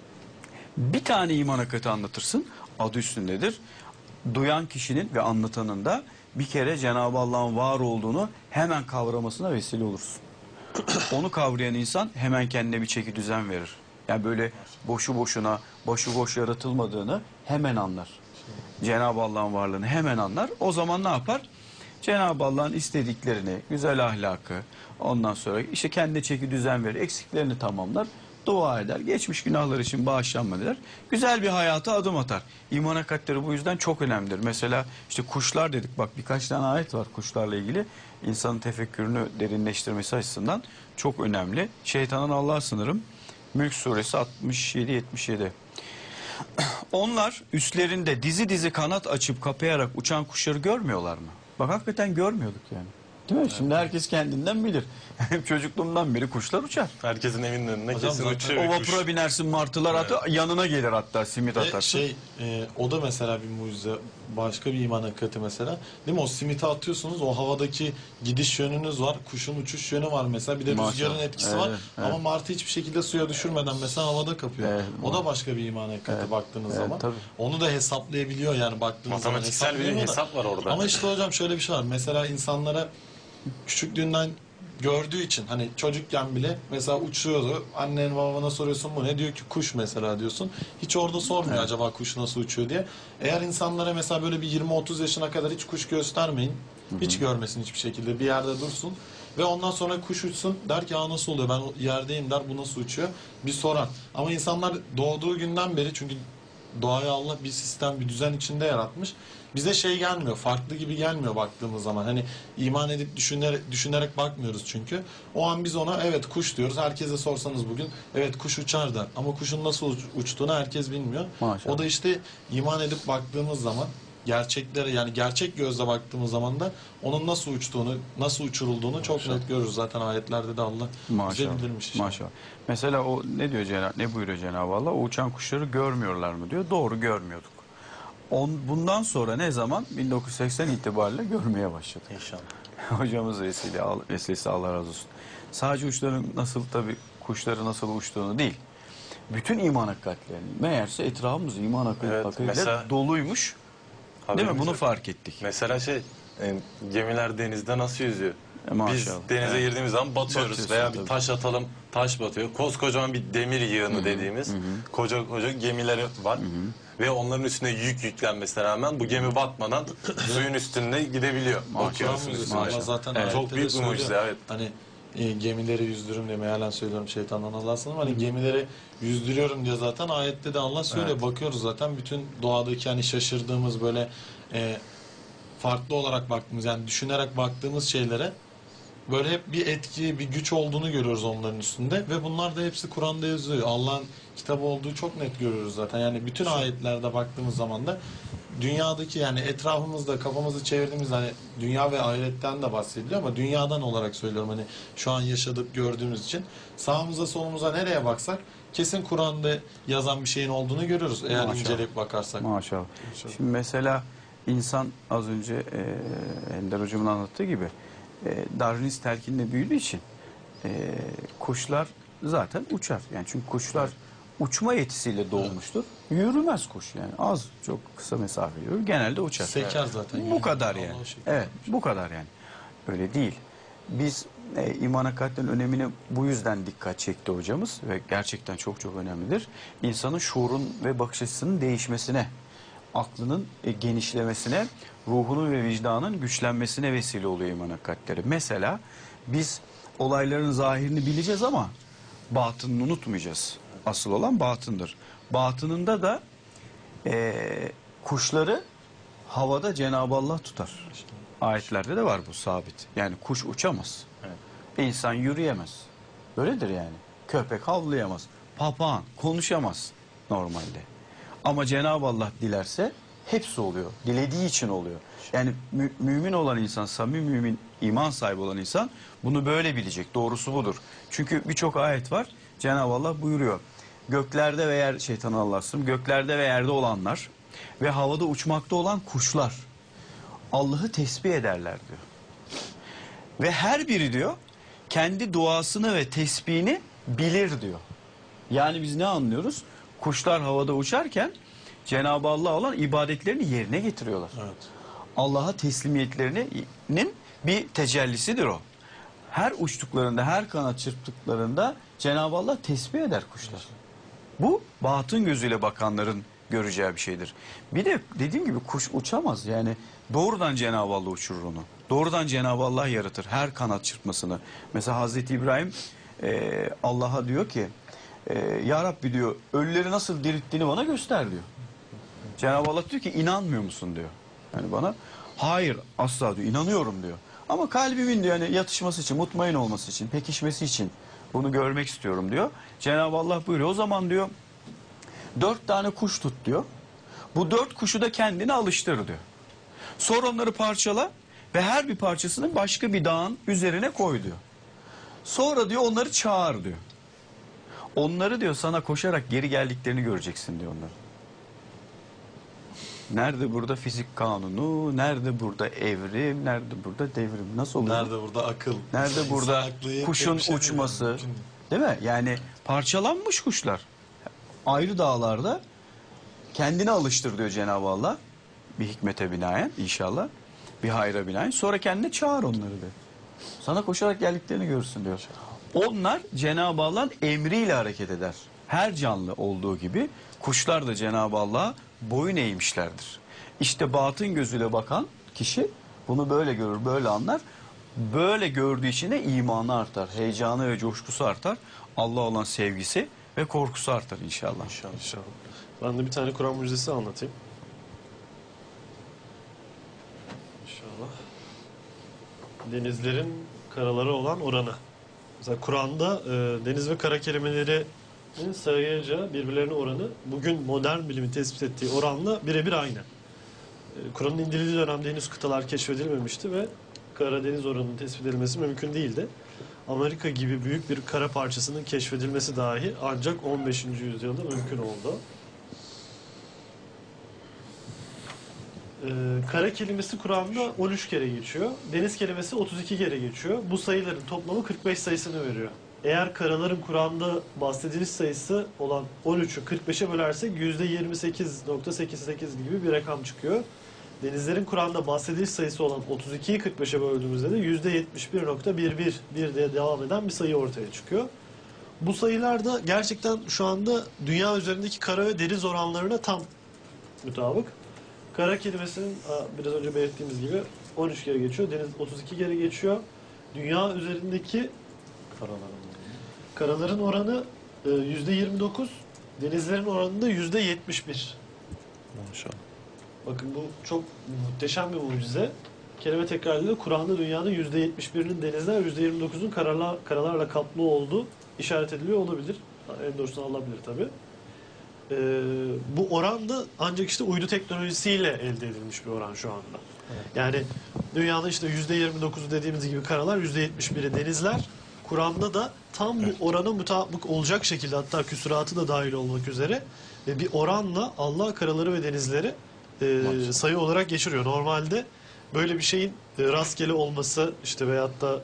Bir tane iman hakikati anlatırsın, adı üstündedir. Duyan kişinin ve anlatanın da bir kere Cenab-ı Allah'ın var olduğunu hemen kavramasına vesile olursun. Onu kavrayan insan hemen kendine bir çeki düzen verir. Yani böyle boşu boşuna, başıboş yaratılmadığını hemen anlar. Cenab-ı Allah'ın varlığını hemen anlar. O zaman ne yapar? Cenab-ı Allah'ın istediklerini, güzel ahlakı, ondan sonra işte kendine çeki düzen verir, eksiklerini tamamlar. Dua eder, geçmiş günahlar için bağışlanma der. Güzel bir hayata adım atar. İman hakikatleri bu yüzden çok önemlidir. Mesela işte kuşlar dedik, bak birkaç tane ayet var kuşlarla ilgili. İnsanın tefekkürünü derinleştirmesi açısından çok önemli. Şeytanın Allah'a sınırım. Mülk suresi 67-77. Onlar üstlerinde dizi dizi kanat açıp kapayarak uçan kuşları görmüyorlar mı? Bak hakikaten görmiyorduk yani. Değil mi? Şimdi herkes kendinden bilir. Çocukluğumdan beri kuşlar uçar. Herkesin evinin önüne Hocam kesin zaten uçuyor. O bir kuş. vapura binersin, martılar yanına gelir, hatta simit Ve atarsın. o da mesela bir mucize, başka bir iman hakikati mesela. Değil mi? O simiti atıyorsunuz, o havadaki gidiş yönünüz var, kuşun uçuş yönü var mesela. Bir de Maşallah. rüzgarın etkisi Evet, var. evet. Ama martı hiçbir şekilde suya düşürmeden mesela havada kapıyor. Evet, o da başka bir iman hakikati Evet. baktığınız Evet, zaman. tabii. Onu da hesaplayabiliyor yani baktığınız zaman. Matematiksel bir hesaplayamıyor da. hesap var orada. Ama işte hocam şöyle bir şey var. Mesela insanlara küçüklüğünden gördüğü için, hani çocukken bile mesela uçuyordu. Annen babana soruyorsun bu ne? Diyor ki kuş mesela diyorsun. Hiç orada sormuyor acaba kuş nasıl uçuyor diye. Eğer insanlara mesela böyle bir 20-30 yaşına kadar hiç kuş göstermeyin. Hiç görmesin hiçbir şekilde. Bir yerde dursun. Ve ondan sonra kuş uçsun. Der ki nasıl oluyor? Ben yerdeyim der. Bu nasıl uçuyor? Bir sorar. Ama insanlar doğduğu günden beri, çünkü doğaya Allah bir sistem, bir düzen içinde yaratmış. Bize şey gelmiyor, farklı gibi gelmiyor baktığımız zaman. Hani iman edip düşünerek bakmıyoruz çünkü. O an biz ona evet kuş diyoruz. Herkese sorsanız bugün evet kuş uçar der. Ama kuşun nasıl uçtuğunu herkes bilmiyor. Maşallah. O da işte iman edip baktığımız zaman, gerçeklere, yani gerçek gözle baktığımız zaman da onun nasıl uçtuğunu, nasıl uçurulduğunu çok net görürüz. Zaten ayetlerde de Allah bize Maşallah. bildirmiş. işte. Maşallah. Mesela o ne diyor ne buyuruyor Cenab-ı Allah? O uçan kuşları görmüyorlar mı diyor. Doğru, görmüyorduk. Bundan sonra ne zaman? 1980 itibariyle görmeye başladık. İnşallah. Hocamız vesilesi Allah razı olsun. Sadece uçların nasıl, tabii kuşları nasıl uçtuğunu değil. Bütün iman hakikatlerini. Meğerse etrafımız iman hakikatleri mesela- doluymuş. Değil mi? Haberimiz Bunu yok. fark ettik. Mesela gemiler denizde nasıl yüzüyor? Biz Maşallah. denize Evet. girdiğimiz zaman batıyoruz Batıyorsun veya tabii. bir taş atalım, taş batıyor. Koskocaman bir demir yığını dediğimiz koca koca gemileri var. Ve onların üstüne yük yüklenmesine rağmen bu gemi batmadan suyun üstünde gidebiliyor. Bakıyorsun Kur'an üstüne. mucizesi. Allah zaten Evet. ayette Çok de büyük bir söylüyor. mucize, evet. Hani gemileri yüzdürün diye mealen söylüyorum, şeytandan Allah'a sığınırım. Hani gemileri yüzdürüyorum diye zaten ayette de Allah söylüyor. Bakıyoruz zaten bütün doğadaki hani şaşırdığımız böyle farklı olarak baktığımız, yani düşünerek baktığımız şeylere böyle hep bir etki, bir güç olduğunu görüyoruz onların üstünde ve bunlar da hepsi Kur'an'da yazıyor. Allah'ın kitabı olduğu çok net görüyoruz zaten. Yani bütün ayetlerde baktığımız zaman da dünyadaki yani etrafımızda kafamızı çevirdiğimizde hani dünya ve ahiretten de bahsediliyor ama dünyadan olarak söylüyorum hani şu an yaşadık gördüğümüz için sağımıza solumuza nereye baksak kesin Kur'an'da yazan bir şeyin olduğunu görürüz eğer Maşallah. inceleyip bakarsak. Maşallah. Şimdi mesela insan az önce Ender Hocam'ın anlattığı gibi Darwinist telkinle büyüdüğü için kuşlar zaten uçar. Yani çünkü kuşlar uçma yetisiyle doğmuştur. Yürümez kuş yani. Az çok kısa mesafe yürür. Genelde uçar. Seker zaten. Bu kadar Allah yani. şükür. Evet, bu kadar yani. Öyle değil. Biz iman hakikaten önemine bu yüzden dikkat çekti hocamız ve gerçekten çok çok önemlidir. İnsanın şuurun ve bakış açısının değişmesine, aklının genişlemesine, ruhunun ve vicdanın güçlenmesine vesile oluyor iman hakikatleri. Mesela biz olayların zahirini bileceğiz ama batınını unutmayacağız. Asıl olan batındır. Batınında da kuşları havada Cenab-ı Allah tutar. Ayetlerde de var bu sabit. Yani kuş uçamaz. İnsan yürüyemez. Böyledir yani. Köpek havlayamaz. Papağan konuşamaz normalde. Ama Cenab-ı Allah dilerse hepsi oluyor. Dilediği için oluyor. Yani mümin olan insan, samimi mümin, iman sahibi olan insan bunu böyle bilecek. Doğrusu budur. Çünkü birçok ayet var. Cenab-ı Allah buyuruyor. Göklerde ve yer, şeytanı Allah'sın, göklerde ve yerde olanlar ve havada uçmakta olan kuşlar Allah'ı tesbih ederler diyor. Ve her biri diyor kendi duasını ve tesbihini bilir diyor. Yani biz ne anlıyoruz? Kuşlar havada uçarken Cenab-ı Allah olan ibadetlerini yerine getiriyorlar. Evet. Allah'a teslimiyetlerinin bir tecellisidir o. Her uçtuklarında, her kanat çırptıklarında Cenab-ı Allah tesbih eder kuşlar. Bu batın gözüyle bakanların göreceği bir şeydir. Bir de dediğim gibi kuş uçamaz. Yani doğrudan Cenab-ı Allah uçurur onu. Doğrudan Cenab-ı Allah yaratır her kanat çırpmasını. Mesela Hazreti İbrahim Allah'a diyor ki Ya Rabbi diyor ölüleri nasıl dirilttiğini bana göster diyor. Cenab-ı Allah diyor ki inanmıyor musun diyor. Yani bana hayır asla diyor inanıyorum diyor. Ama kalbimin diyor yani yatışması için, mutmain olması için, pekişmesi için bunu görmek istiyorum diyor. Cenab-ı Allah buyuruyor o zaman diyor 4 tane kuş tut diyor. Bu 4 kuşu da kendine alıştır diyor. Sonra onları parçala ve her bir parçasını başka bir dağın üzerine koy diyor. Sonra diyor onları çağır diyor. Onları diyor sana koşarak geri geldiklerini göreceksin diyor onları. Nerede burada fizik kanunu, nerede burada evrim, nerede burada devrim? Nasıl olur? Nerede burada akıl? Nerede İnsan burada aklı kuşun bir şey uçması? mümkün değil. Değil mi? Yani parçalanmış kuşlar. Ayrı dağlarda kendine alıştır diyor Cenab-ı Allah. Bir hikmete binaen inşallah. Bir hayra binaen. Sonra kendine çağır onları diyor. Sana koşarak geldiklerini görürsün diyor. Onlar Cenab-ı Allah'ın emriyle hareket eder. Her canlı olduğu gibi kuşlar da Cenab-ı Allah'a boyun eğmişlerdir. İşte batın gözüyle bakan kişi bunu böyle görür, böyle anlar. Böyle gördüğü için de imanı artar, heyecanı ve coşkusu artar. Allah olan sevgisi ve korkusu artar inşallah. İnşallah. Ben de bir tane Kur'an mucizesi anlatayım. İnşallah. Denizlerin karalara olan oranı. Mesela Kur'an'da deniz ve kara kelimelerinin sayıca birbirlerine oranı bugün modern bilimin tespit ettiği oranla birebir aynı. Kur'an'ın indirildiği dönemde henüz kıtalar keşfedilmemişti ve Karadeniz oranının tespit edilmesi mümkün değildi. Amerika gibi büyük bir kara parçasının keşfedilmesi dahi ancak 15. yüzyılda mümkün oldu. Kara kelimesi Kur'an'da 13 kere geçiyor. Deniz kelimesi 32 kere geçiyor. Bu sayıların toplamı 45 sayısını veriyor. Eğer karaların Kur'an'da bahsediliş sayısı olan 13'ü 45'e bölersek %28.88 gibi bir rakam çıkıyor. Denizlerin Kur'an'da bahsediliş sayısı olan 32'yi 45'e böldüğümüzde de %71.11 diye devam eden bir sayı ortaya çıkıyor. Bu sayılar da gerçekten şu anda dünya üzerindeki kara ve deniz oranlarına tam mutabık. Kara kelimesinin biraz önce belirttiğimiz gibi 13 kere geçiyor. Deniz 32 kere geçiyor. Dünya üzerindeki karaların oranı %29, denizlerin oranı da %71. Maşallah. Bakın bu çok muhteşem bir mucize. Kelime tekrarıyla Kur'an'da dünyanın %71'inin denizler, %29'un karalarla kaplı olduğu işaret ediliyor olabilir. En doğrusunu Allah bilir tabii. bu oran da ancak işte uydu teknolojisiyle elde edilmiş bir oran şu anda. Yani dünyada işte %29'u dediğimiz gibi karalar, %71'i denizler. Kur'an'da da tam bu orana mutabık olacak şekilde, hatta küsuratı da dahil olmak üzere bir oranla Allah karaları ve denizleri sayı olarak geçiriyor. Normalde böyle bir şeyin rastgele olması işte veyahut da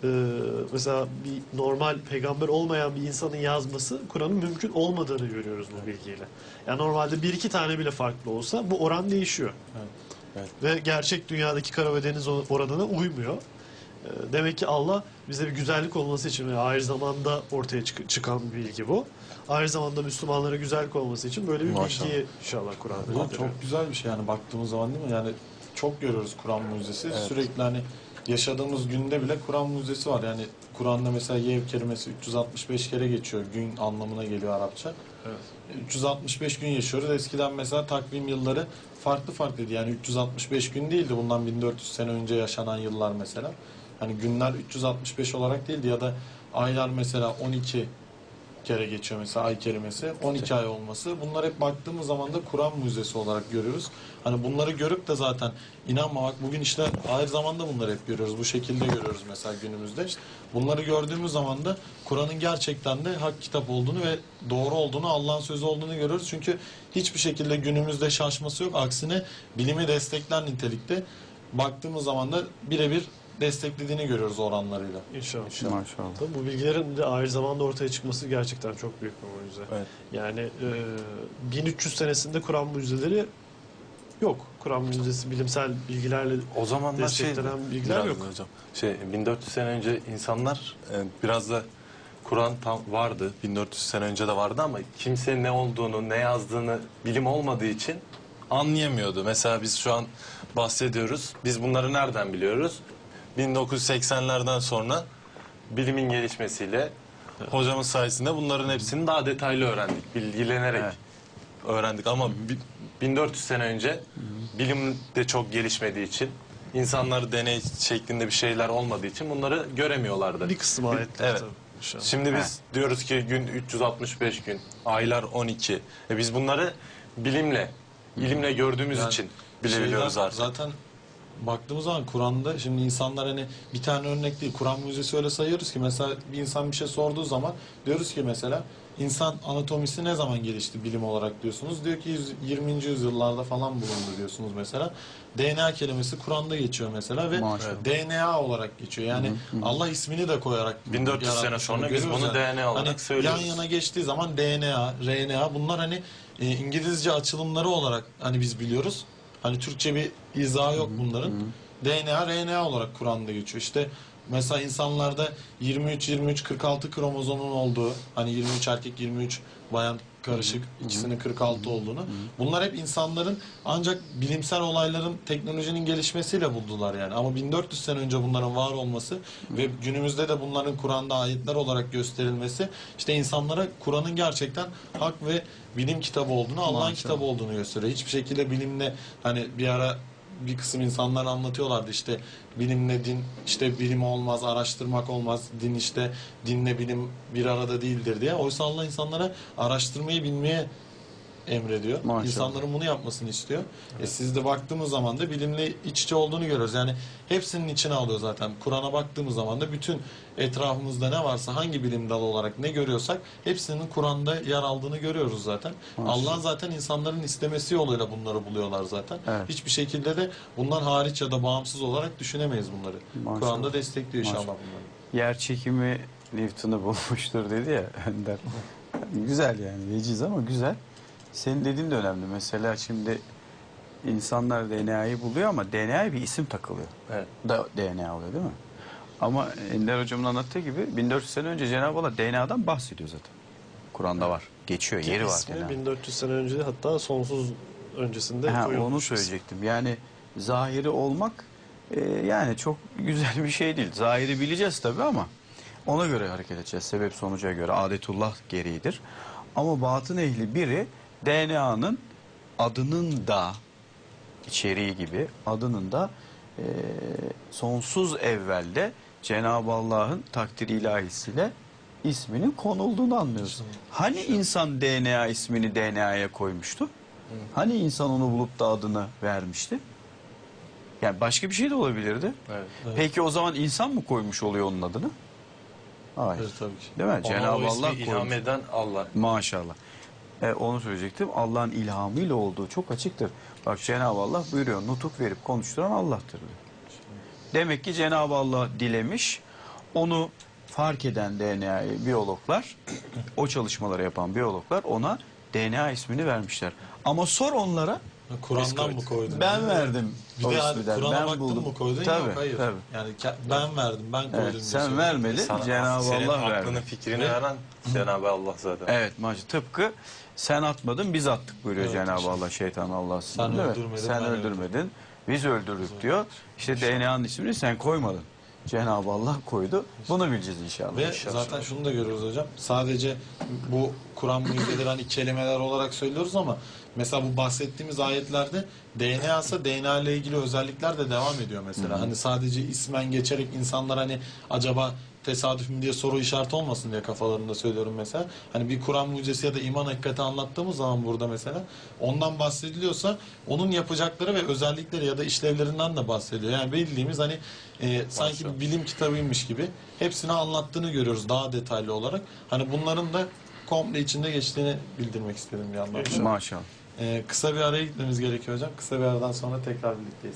mesela bir normal peygamber olmayan bir insanın yazması Kur'an'ın mümkün olmadığını görüyoruz bu bilgiyle. Yani normalde bir iki tane bile farklı olsa bu oran değişiyor. Evet. Ve gerçek dünyadaki kara ve deniz oranına uymuyor. Demek ki Allah bize bir güzellik olması için ve aynı zamanda ortaya çıkan bir bilgi bu. Aynı zamanda Müslümanlara güzellik olması için böyle bir Maşallah. bilgiyi inşallah Kur'an'da Bu bildiriyor. çok güzel bir şey yani baktığımız zaman, değil mi? Yani çok görüyoruz Kur'an mucizesi. Sürekli hani yaşadığımız günde bile Kur'an mucizesi var. Yani Kur'an'da mesela yev kelimesi 365 kere geçiyor. Gün anlamına geliyor Arapça. Evet. 365 gün yaşıyoruz. Eskiden mesela takvim yılları farklıydı. Yani 365 gün değildi. Bundan 1400 sene önce yaşanan yıllar mesela. Hani günler 365 olarak değildi ya da aylar mesela 12 kere geçiyor mesela ay kelimesi. 12 ay olması. Bunlar hep baktığımız zaman da Kur'an mucizesi olarak görüyoruz. Hani bunları görüp de zaten inanmamak. Bugün işte aynı zamanda bunları hep görüyoruz. Bu şekilde görüyoruz mesela günümüzde. Bunları gördüğümüz zaman da Kur'an'ın gerçekten de hak kitap olduğunu ve doğru olduğunu, Allah'ın sözü olduğunu görüyoruz. Çünkü hiçbir şekilde günümüzde şaşması yok. Aksine bilimi destekler nitelikte. Baktığımız zaman da birebir desteklediğini görüyoruz oranlarıyla. İnşallah. Maşallah. Tabii bu bilgilerin de aynı zamanda ortaya çıkması gerçekten çok büyük bir mucize. Evet. Yani 1300 senesinde Kur'an mucizeleri yok. Kur'an mucizesi bilimsel bilgilerle O zamanlar desteklenen bilgiler biraz yok. da hocam. 1400 sene önce insanlar biraz da Kur'an tam vardı. 1400 sene önce de vardı ama kimse ne olduğunu, ne yazdığını bilim olmadığı için anlayamıyordu. Mesela biz şu an bahsediyoruz. Biz bunları nereden biliyoruz? 1980'lerden sonra bilimin gelişmesiyle hocamız sayesinde bunların hepsini daha detaylı öğrendik. Bilgilenerek Evet. öğrendik ama 1400 sene önce bilim de çok gelişmediği için, insanlar deney şeklinde bir şeyler olmadığı için bunları göremiyorlardı. Bir kısım ayetler Evet. tabii. İnşallah. Şimdi biz diyoruz ki gün 365 gün, aylar 12. Biz bunları ilimle gördüğümüz Yani için bilebiliyoruz şeyler, artık. Zaten baktığımız zaman Kur'an'da şimdi insanlar hani bir tane örnek değil. Kur'an mucizesi öyle sayıyoruz ki mesela bir insan bir şey sorduğu zaman diyoruz ki mesela insan anatomisi ne zaman gelişti bilim olarak diyorsunuz. Diyor ki 20. yüzyıllarda falan bulundu diyorsunuz mesela. DNA kelimesi Kur'an'da geçiyor mesela ve Maşallah. DNA olarak geçiyor. Yani Allah ismini de koyarak 1400 sene yaratmış sonra onu biz görüyoruz bunu yani. DNA olarak Hani söylüyoruz. yan yana geçtiği zaman DNA, RNA bunlar hani İngilizce açılımları olarak hani biz biliyoruz. Hani Türkçe bir izahı yok bunların. DNA, RNA olarak Kur'an'da geçiyor. İşte mesela insanlarda 23-23-46 kromozomun olduğu, hani 23 erkek 23 bayan karışık ikisinin 46 olduğunu. Bunlar hep insanların ancak bilimsel olayların, teknolojinin gelişmesiyle buldular yani. Ama 1400 sene önce bunların var olması ve günümüzde de bunların Kur'an'da ayetler olarak gösterilmesi işte insanlara Kur'an'ın gerçekten hak ve bilim kitabı olduğunu, Allah'ın Maşallah. kitabı olduğunu gösteriyor. Hiçbir şekilde bilimle hani bir ara bir kısım insanlar anlatıyorlardı işte bilimle din işte bilim olmaz, araştırmak olmaz, din işte dinle bilim bir arada değildir diye. Oysa Allah insanlara araştırmayı bilmeye emrediyor. Maşallah. İnsanların bunu yapmasını istiyor. Siz de baktığımız zaman da bilimle iç içe olduğunu görüyoruz. Yani hepsinin içine alıyor zaten. Kur'an'a baktığımız zaman da bütün etrafımızda ne varsa hangi bilim dalı olarak ne görüyorsak hepsinin Kur'an'da yer aldığını görüyoruz zaten. Maşallah. Allah zaten insanların istemesi yoluyla bunları buluyorlar zaten. Evet. Hiçbir şekilde de bundan hariç ya da bağımsız olarak düşünemeyiz bunları. Maşallah. Kur'an'da destekliyor inşallah Maşallah. bunları. Yer çekimi Newton'u bulmuştur dedi ya Önder. Güzel yani veciz ama güzel. Senin dediğin de önemli. Mesela şimdi insanlar DNA'yı buluyor ama DNA'ya bir isim takılıyor. Evet. Da DNA oluyor değil mi? Ama Ender hocamın anlattığı gibi 1400 sene önce Cenab-ı Allah DNA'dan bahsediyor zaten. Kur'an'da var. Geçiyor. Yeri var İsmi DNA. 1400 sene önce, hatta sonsuz öncesinde Ha, koyulmuş. onu söyleyecektim. Yani zahiri olmak yani çok güzel bir şey değil. Zahiri bileceğiz tabii ama ona göre hareket edeceğiz. Sebep sonuca göre adetullah gereğidir. Ama batın ehli biri DNA'nın adının da içeriği gibi adının da sonsuz evvelde Cenab-ı Allah'ın takdiri ilahisiyle isminin konulduğunu anlıyoruz. Hani insan DNA ismini DNA'ya koymuştu? Hani insan onu bulup da adını vermişti? Yani başka bir şey de olabilirdi. Evet. Peki o zaman insan mı koymuş oluyor onun adını? Hayır. Evet, tabii ki. Değil mi? Ona Cenab-ı o ismi Allah ilham koymuş. eden Allah. Maşallah. Onu söyleyecektim. Allah'ın ilhamıyla olduğu çok açıktır. Bak Cenab-ı Allah buyuruyor. Nutuk verip konuşturan Allah'tır diyor. Demek ki Cenab-ı Allah dilemiş. Onu fark eden DNA'yı biyologlar, o çalışmaları yapan biyologlar ona DNA ismini vermişler. Ama sor onlara, Kur'an'dan mı koydun? ben verdim Bir o de hani ismi der. Kur'an'a Ben baktın buldum. mı koydun? Tabii, Yok, hayır. tabii. Yani ben verdim, ben koydum. Evet, diye sen söylüyor. vermedin, Cenab-ı Senin Allah aklının verdi. fikrini veren Cenab-ı Allah zaten. Evet, tıpkı sen atmadın biz attık buyuruyor Evet, Cenab-ı işte. Allah şeytan Allah Sen değil mi? öldürmedin, Sen ben öldürmedin, biz öldürdük diyor. İşte DNA'nın ismini sen koymadın. Cenab-ı Allah koydu. Bunu bileceğiz inşallah. Ve zaten şunu da görüyoruz hocam. Sadece bu Kur'an mucizeleri hani kelimeler olarak söylüyoruz ama mesela bu bahsettiğimiz ayetlerde DNA ise DNA ile ilgili özellikler de devam ediyor mesela. Hani sadece ismen geçerek insanlar hani acaba tesadüf mü diye soru işareti olmasın diye kafalarında söylüyorum mesela. Hani bir Kur'an mucizesi ya da iman hakikati anlattığımız zaman burada mesela ondan bahsediliyorsa onun yapacakları ve özellikleri ya da işlevlerinden de bahsediyor. Yani bildiğimiz hani sanki bir bilim kitabıymış gibi hepsini anlattığını görüyoruz daha detaylı olarak. Hani bunların da komple içinde geçtiğini bildirmek istedim bir yandan. Maşallah. Kısa bir araya gitmemiz gerekiyor hocam. Kısa bir aradan sonra tekrar birlikteyiz.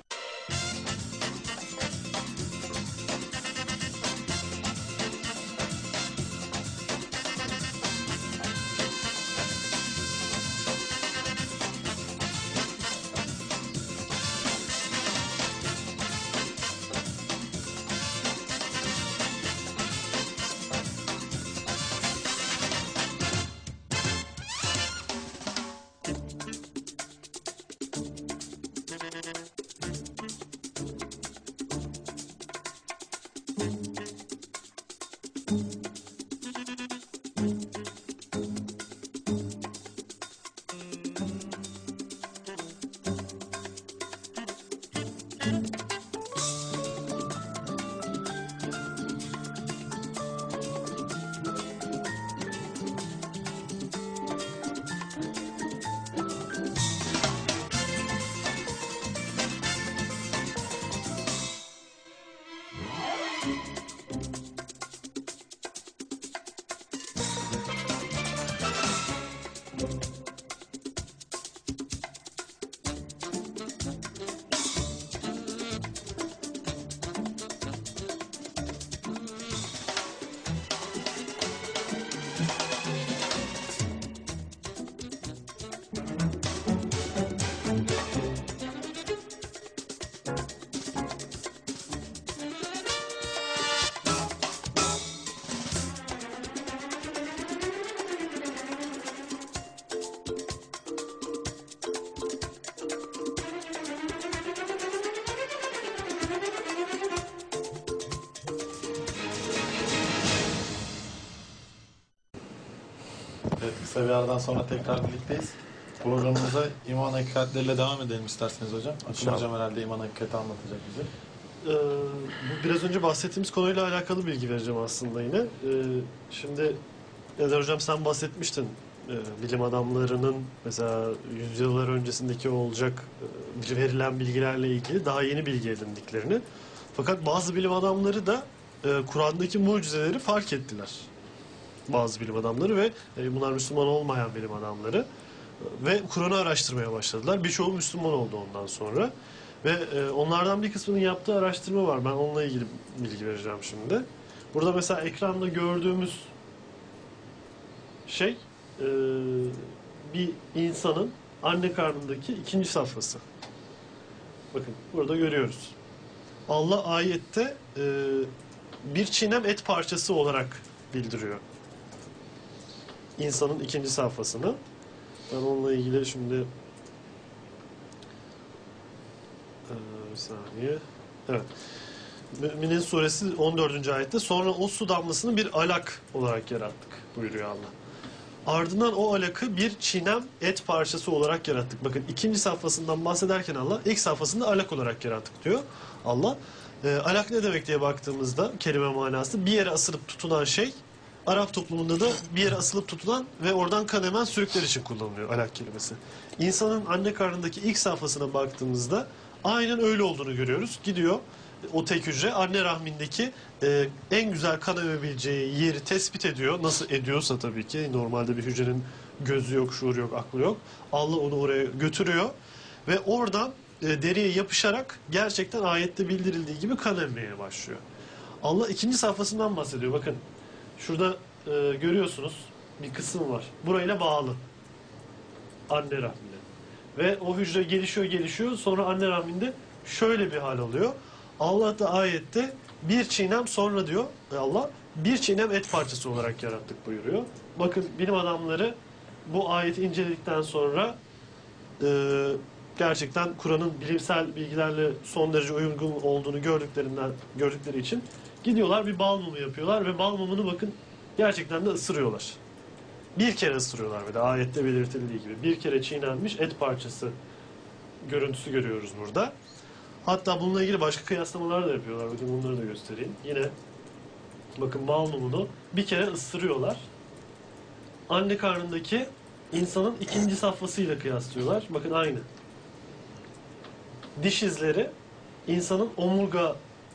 Evet, kısa bir aradan sonra tekrar birlikteyiz. Programımıza iman hakikatleriyle devam edelim isterseniz hocam. Akın hocam herhalde iman hakikati anlatacak bize. Bu biraz önce bahsettiğimiz konuyla alakalı bilgi vereceğim aslında yine. Şimdi Eder Hocam sen bahsetmiştin. Bilim adamlarının mesela yüzyıllar öncesindeki olacak verilen bilgilerle ilgili daha yeni bilgi edindiklerini. Fakat bazı bilim adamları da Kur'an'daki mucizeleri fark ettiler. Bazı bilim adamları ve bunlar Müslüman olmayan bilim adamları ve Kur'an'ı araştırmaya başladılar. Birçoğu Müslüman oldu ondan sonra. Ve onlardan bir kısmının yaptığı araştırma var. Ben onunla ilgili bilgi vereceğim şimdi. Burada mesela ekranda gördüğümüz şey bir insanın anne karnındaki ikinci safhası. Bakın burada görüyoruz. Allah ayette bir çiğnem et parçası olarak bildiriyor. İnsanın ikinci safhasını. Ben onunla ilgili şimdi bir saniye. Evet. Mü'minin suresi 14. ayette sonra o su damlasını bir alak olarak yarattık buyuruyor Allah. Ardından o alakı bir çiğnem et parçası olarak yarattık. Bakın ikinci safhasından bahsederken Allah ilk safhasında alak olarak yarattık diyor Allah. Alak ne demek diye baktığımızda kelime manası bir yere asılıp tutunan şey Arap toplumunda da bir yere asılıp tutulan ve oradan kan emen sürükler için kullanılıyor alak kelimesi. İnsanın anne karnındaki ilk safhasına baktığımızda aynen öyle olduğunu görüyoruz. Gidiyor o tek hücre anne rahmindeki en güzel kan emebileceği yeri tespit ediyor. Nasıl ediyorsa tabii ki, normalde bir hücrenin gözü yok, şuuru yok, aklı yok. Allah onu oraya götürüyor ve oradan deriye yapışarak gerçekten ayette bildirildiği gibi kan emmeye başlıyor. Allah ikinci safhasından bahsediyor. Bakın şurada görüyorsunuz bir kısım var. Burayla bağlı. Anne rahmine. Ve o hücre gelişiyor. Sonra anne rahminde şöyle bir hal alıyor. Allah da ayette bir çiğnem sonra diyor Allah, bir çiğnem et parçası olarak yarattık buyuruyor. Bakın bilim adamları bu ayeti inceledikten sonra gerçekten Kur'an'ın bilimsel bilgilerle son derece uygun olduğunu gördükleri için gidiyorlar, bir bal mumu yapıyorlar ve bal mumunu bakın gerçekten de ısırıyorlar. Bir kere ısırıyorlar ve de ayette belirtildiği gibi bir kere çiğnenmiş et parçası görüntüsü görüyoruz burada. Hatta bununla ilgili başka kıyaslamalar da yapıyorlar. Bakın bunları da göstereyim. Yine bakın bal mumunu bir kere ısırıyorlar. Anne karnındaki insanın ikinci safhasıyla kıyaslıyorlar. Bakın aynı. Diş izleri insanın omurgasının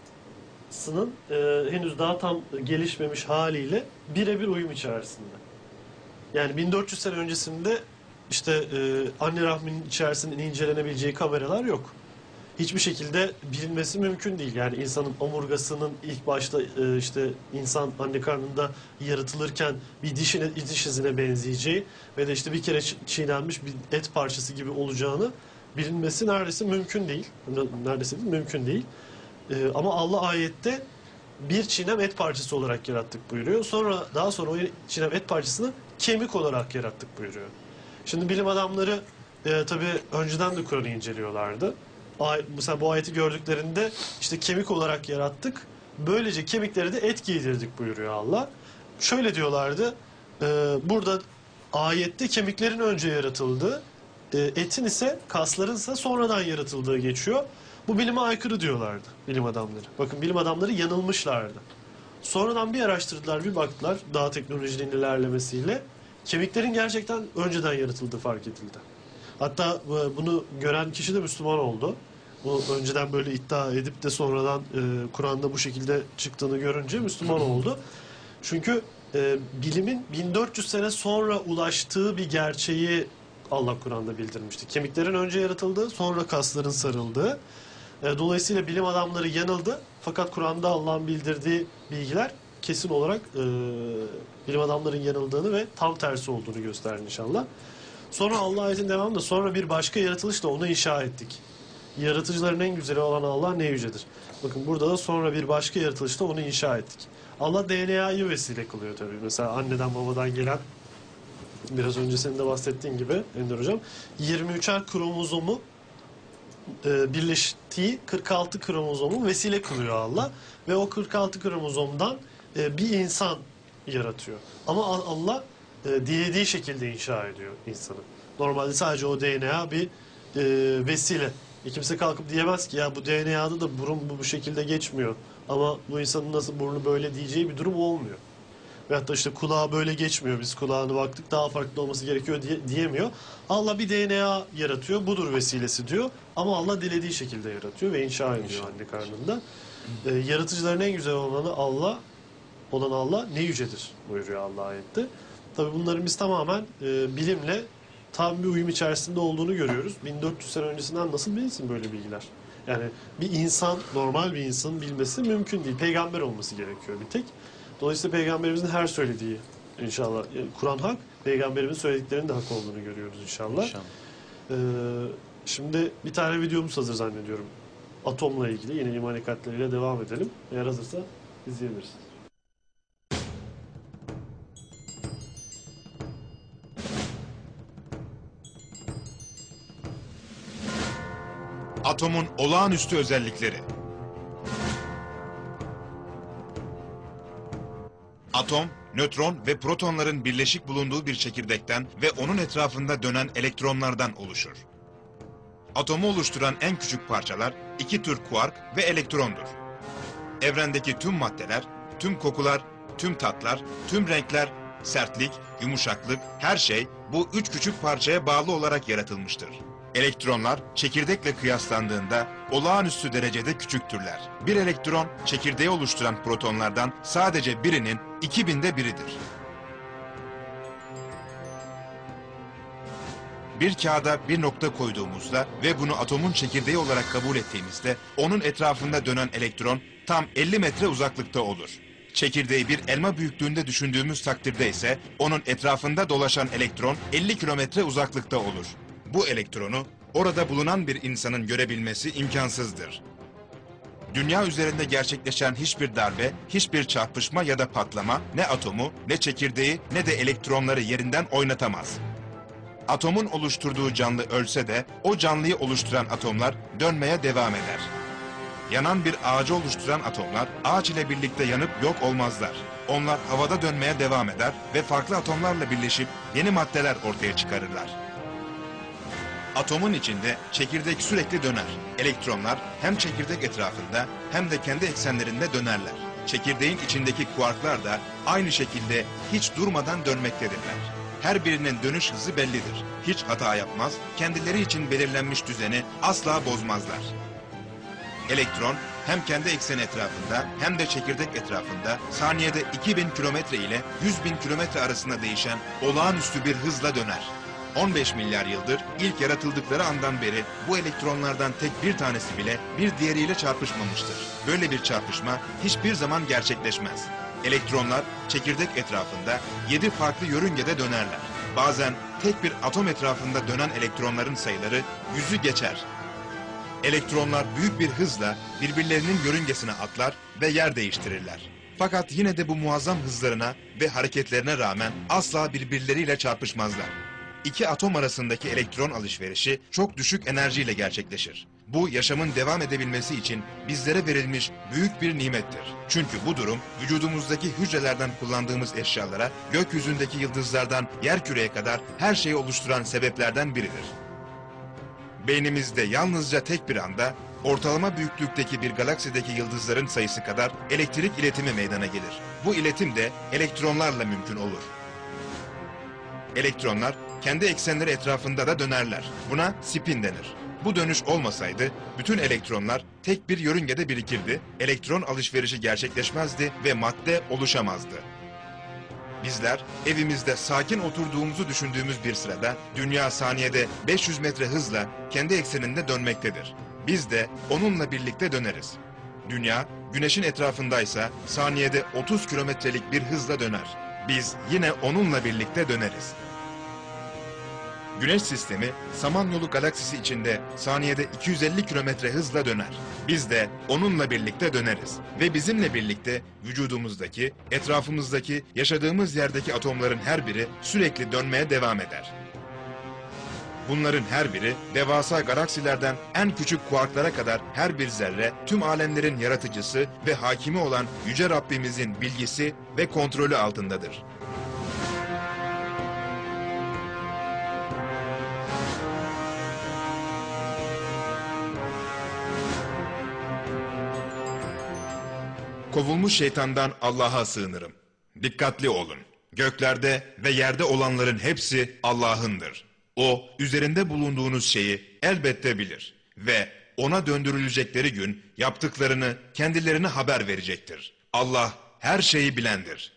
henüz daha tam gelişmemiş haliyle birebir uyum içerisinde. Yani 1400 sene öncesinde işte anne rahminin içerisinde incelenebileceği kameralar yok. Hiçbir şekilde bilinmesi mümkün değil. Yani insanın omurgasının ilk başta işte insan anne karnında yaratılırken bir diş izine benzeyeceği ve de işte bir kere çiğnenmiş bir et parçası gibi olacağını bilinmesi neredeyse mümkün değil. Mümkün değil. Ama Allah ayette bir çiğnem et parçası olarak yarattık buyuruyor. Daha sonra o çiğnem et parçasını kemik olarak yarattık buyuruyor. Şimdi bilim adamları tabii önceden de Kur'an'ı inceliyorlardı. Mesela bu ayeti gördüklerinde işte kemik olarak yarattık. Böylece kemikleri de et giydirdik buyuruyor Allah. Şöyle diyorlardı. Burada ayette kemiklerin önce yaratıldığı, etin ise kasların ise sonradan yaratıldığı geçiyor. Bu bilime aykırı diyorlardı bilim adamları. Bakın bilim adamları yanılmışlardı. Sonradan bir araştırdılar, bir baktılar daha teknolojinin ilerlemesiyle. Kemiklerin gerçekten önceden yaratıldığı fark edildi. Hatta bunu gören kişi de Müslüman oldu. Bu önceden böyle iddia edip de sonradan Kur'an'da bu şekilde çıktığını görünce Müslüman oldu. Çünkü bilimin 1400 sene sonra ulaştığı bir gerçeği Allah Kur'an'da bildirmişti. Kemiklerin önce yaratıldığı, sonra kasların sarıldığı. Dolayısıyla bilim adamları yanıldı. Fakat Kur'an'da Allah'ın bildirdiği bilgiler kesin olarak bilim adamların yanıldığını ve tam tersi olduğunu gösterdi inşallah. Sonra Allah ayetin devamında sonra bir başka yaratılışla onu inşa ettik. Yaratıcıların en güzeli olan Allah ne yücedir. Bakın burada da sonra bir başka yaratılışla onu inşa ettik. Allah DNA'yı vesile kılıyor tabii. Mesela anneden babadan gelen, biraz önce senin de bahsettiğin gibi Ender Hocam, 23'er kromozomu birleştiği 46 kromozomu vesile kılıyor Allah. Ve o 46 kromozomdan bir insan yaratıyor. Ama Allah dilediği şekilde inşa ediyor insanı. Normalde sadece o DNA bir vesile. Kimse kalkıp diyemez ki ya bu DNA'da da burun bu şekilde geçmiyor. Ama bu insanın nasıl burnu böyle diyeceği bir durum olmuyor. Veyahut da işte kulağı böyle geçmiyor. Biz kulağına baktık daha farklı olması gerekiyor diyemiyor. Allah bir DNA yaratıyor. Budur vesilesi diyor. Ama Allah dilediği şekilde yaratıyor ve inşa ediyor anne karnında. Yaratıcıların en güzel olanı Allah ne yücedir buyuruyor Allah ayette. Tabii bunların biz tamamen bilimle tam bir uyum içerisinde olduğunu görüyoruz. 1400 sene öncesinden nasıl bilinsin böyle bilgiler? Yani bir insan, normal bir insanın bilmesi mümkün değil. Peygamber olması gerekiyor bir tek. Dolayısıyla Peygamberimizin her söylediği inşallah, Kur'an hak, Peygamberimizin söylediklerinin de hak olduğunu görüyoruz inşallah. Şimdi bir tane videomuz hazır zannediyorum. Atomla ilgili yine iman hikayetleriyle devam edelim. Eğer hazırsa izleyebiliriz. Atomun olağanüstü özellikleri. Atom, nötron ve protonların birleşik bulunduğu bir çekirdekten ve onun etrafında dönen elektronlardan oluşur. Atomu oluşturan en küçük parçalar iki tür kuark ve elektrondur. Evrendeki tüm maddeler, tüm kokular, tüm tatlar, tüm renkler, sertlik, yumuşaklık, her şey bu 3 küçük parçaya bağlı olarak yaratılmıştır. Elektronlar çekirdekle kıyaslandığında olağanüstü derecede küçüktürler. Bir elektron çekirdeği oluşturan protonlardan sadece birinin 2000'de biridir. Bir kağıda bir nokta koyduğumuzda ve bunu atomun çekirdeği olarak kabul ettiğimizde onun etrafında dönen elektron tam 50 metre uzaklıkta olur. Çekirdeği bir elma büyüklüğünde düşündüğümüz takdirde ise onun etrafında dolaşan elektron 50 kilometre uzaklıkta olur. Bu elektronu orada bulunan bir insanın görebilmesi imkansızdır. Dünya üzerinde gerçekleşen hiçbir darbe, hiçbir çarpışma ya da patlama ne atomu, ne çekirdeği, ne de elektronları yerinden oynatamaz. Atomun oluşturduğu canlı ölse de o canlıyı oluşturan atomlar dönmeye devam eder. Yanan bir ağacı oluşturan atomlar ağaç ile birlikte yanıp yok olmazlar. Onlar havada dönmeye devam eder ve farklı atomlarla birleşip yeni maddeler ortaya çıkarırlar. Atomun içinde çekirdek sürekli döner. Elektronlar hem çekirdek etrafında hem de kendi eksenlerinde dönerler. Çekirdeğin içindeki kuarklar da aynı şekilde hiç durmadan dönmektedirler. Her birinin dönüş hızı bellidir. Hiç hata yapmaz, kendileri için belirlenmiş düzeni asla bozmazlar. Elektron hem kendi ekseni etrafında hem de çekirdek etrafında saniyede 2000 kilometre ile 100.000 kilometre arasında değişen olağanüstü bir hızla döner. 15 milyar yıldır ilk yaratıldıkları andan beri bu elektronlardan tek bir tanesi bile bir diğeriyle çarpışmamıştır. Böyle bir çarpışma hiçbir zaman gerçekleşmez. Elektronlar çekirdek etrafında 7 farklı yörüngede dönerler. Bazen tek bir atom etrafında dönen elektronların sayıları 100'ü geçer. Elektronlar büyük bir hızla birbirlerinin yörüngesine atlar ve yer değiştirirler. Fakat yine de bu muazzam hızlarına ve hareketlerine rağmen asla birbirleriyle çarpışmazlar. İki atom arasındaki elektron alışverişi çok düşük enerjiyle gerçekleşir. Bu yaşamın devam edebilmesi için bizlere verilmiş büyük bir nimettir. Çünkü bu durum vücudumuzdaki hücrelerden kullandığımız eşyalara, gökyüzündeki yıldızlardan yerküreye kadar her şeyi oluşturan sebeplerden biridir. Beynimizde yalnızca tek bir anda ortalama büyüklükteki bir galaksideki yıldızların sayısı kadar elektrik iletimi meydana gelir. Bu iletim de elektronlarla mümkün olur. Elektronlar kendi eksenleri etrafında da dönerler. Buna spin denir. Bu dönüş olmasaydı bütün elektronlar tek bir yörüngede birikirdi, elektron alışverişi gerçekleşmezdi ve madde oluşamazdı. Bizler evimizde sakin oturduğumuzu düşündüğümüz bir sırada dünya saniyede 500 metre hızla kendi ekseninde dönmektedir. Biz de onunla birlikte döneriz. Dünya güneşin etrafındaysa saniyede 30 kilometrelik bir hızla döner. Biz yine onunla birlikte döneriz. Güneş sistemi Samanyolu galaksisi içinde saniyede 250 kilometre hızla döner. Biz de onunla birlikte döneriz. Ve bizimle birlikte vücudumuzdaki, etrafımızdaki, yaşadığımız yerdeki atomların her biri sürekli dönmeye devam eder. Bunların her biri devasa galaksilerden en küçük kuarklara kadar her bir zerre tüm alemlerin yaratıcısı ve hakimi olan Yüce Rabbimizin bilgisi ve kontrolü altındadır. Kovulmuş şeytandan Allah'a sığınırım. Dikkatli olun. Göklerde ve yerde olanların hepsi Allah'ındır. O, üzerinde bulunduğunuz şeyi elbette bilir ve ona döndürülecekleri gün yaptıklarını kendilerine haber verecektir. Allah her şeyi bilendir.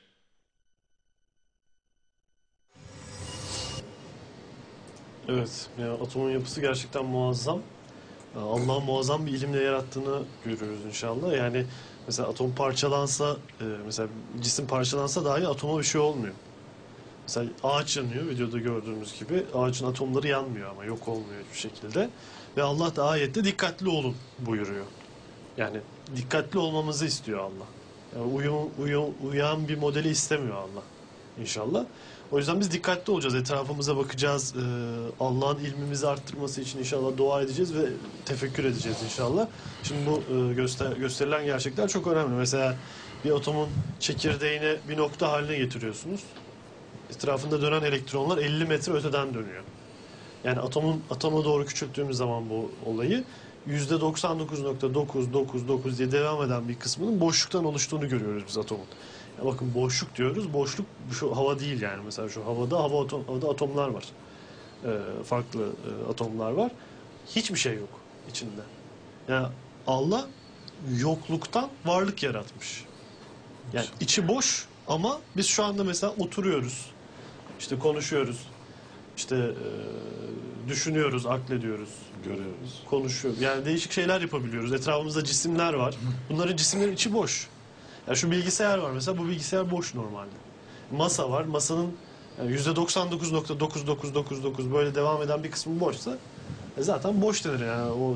Evet, yani atomun yapısı gerçekten muazzam. Allah'ın muazzam bir ilimle yarattığını görüyoruz inşallah. Yani mesela atom parçalansa, mesela cisim parçalansa dahi atoma bir şey olmuyor. Mesela ağaç yanıyor, videoda gördüğümüz gibi. Ağacın atomları yanmıyor ama yok olmuyor hiçbir şekilde. Ve Allah da ayette dikkatli olun buyuruyor. Yani dikkatli olmamızı istiyor Allah. Yani uyan bir modeli istemiyor Allah inşallah. O yüzden biz dikkatli olacağız, etrafımıza bakacağız. Allah'ın ilmimizi arttırması için inşallah dua edeceğiz ve tefekkür edeceğiz inşallah. Şimdi bu gösterilen gerçekler çok önemli. Mesela bir atomun çekirdeğini bir nokta haline getiriyorsunuz. Etrafında dönen elektronlar 50 metre öteden dönüyor. Yani atoma doğru küçülttüğümüz zaman bu olayı %99.999 diye devam eden bir kısmının boşluktan oluştuğunu görüyoruz biz atomun. Ya bakın boşluk diyoruz. Boşluk şu hava değil yani. Mesela şu havada havada atomlar var. Farklı atomlar var. Hiçbir şey yok içinde. Yani Allah yokluktan varlık yaratmış. Yani içi boş ama biz şu anda mesela oturuyoruz. İşte konuşuyoruz. İşte düşünüyoruz, aklediyoruz. Görüyoruz. Konuşuyoruz. Yani değişik şeyler yapabiliyoruz. Etrafımızda cisimler var. Bunların cisimlerin içi boş. Ya şu bilgisayar var mesela, bu bilgisayar boş normalde. Masa var, masanın yani %99.9999 böyle devam eden bir kısmı boşsa zaten boş denir yani. O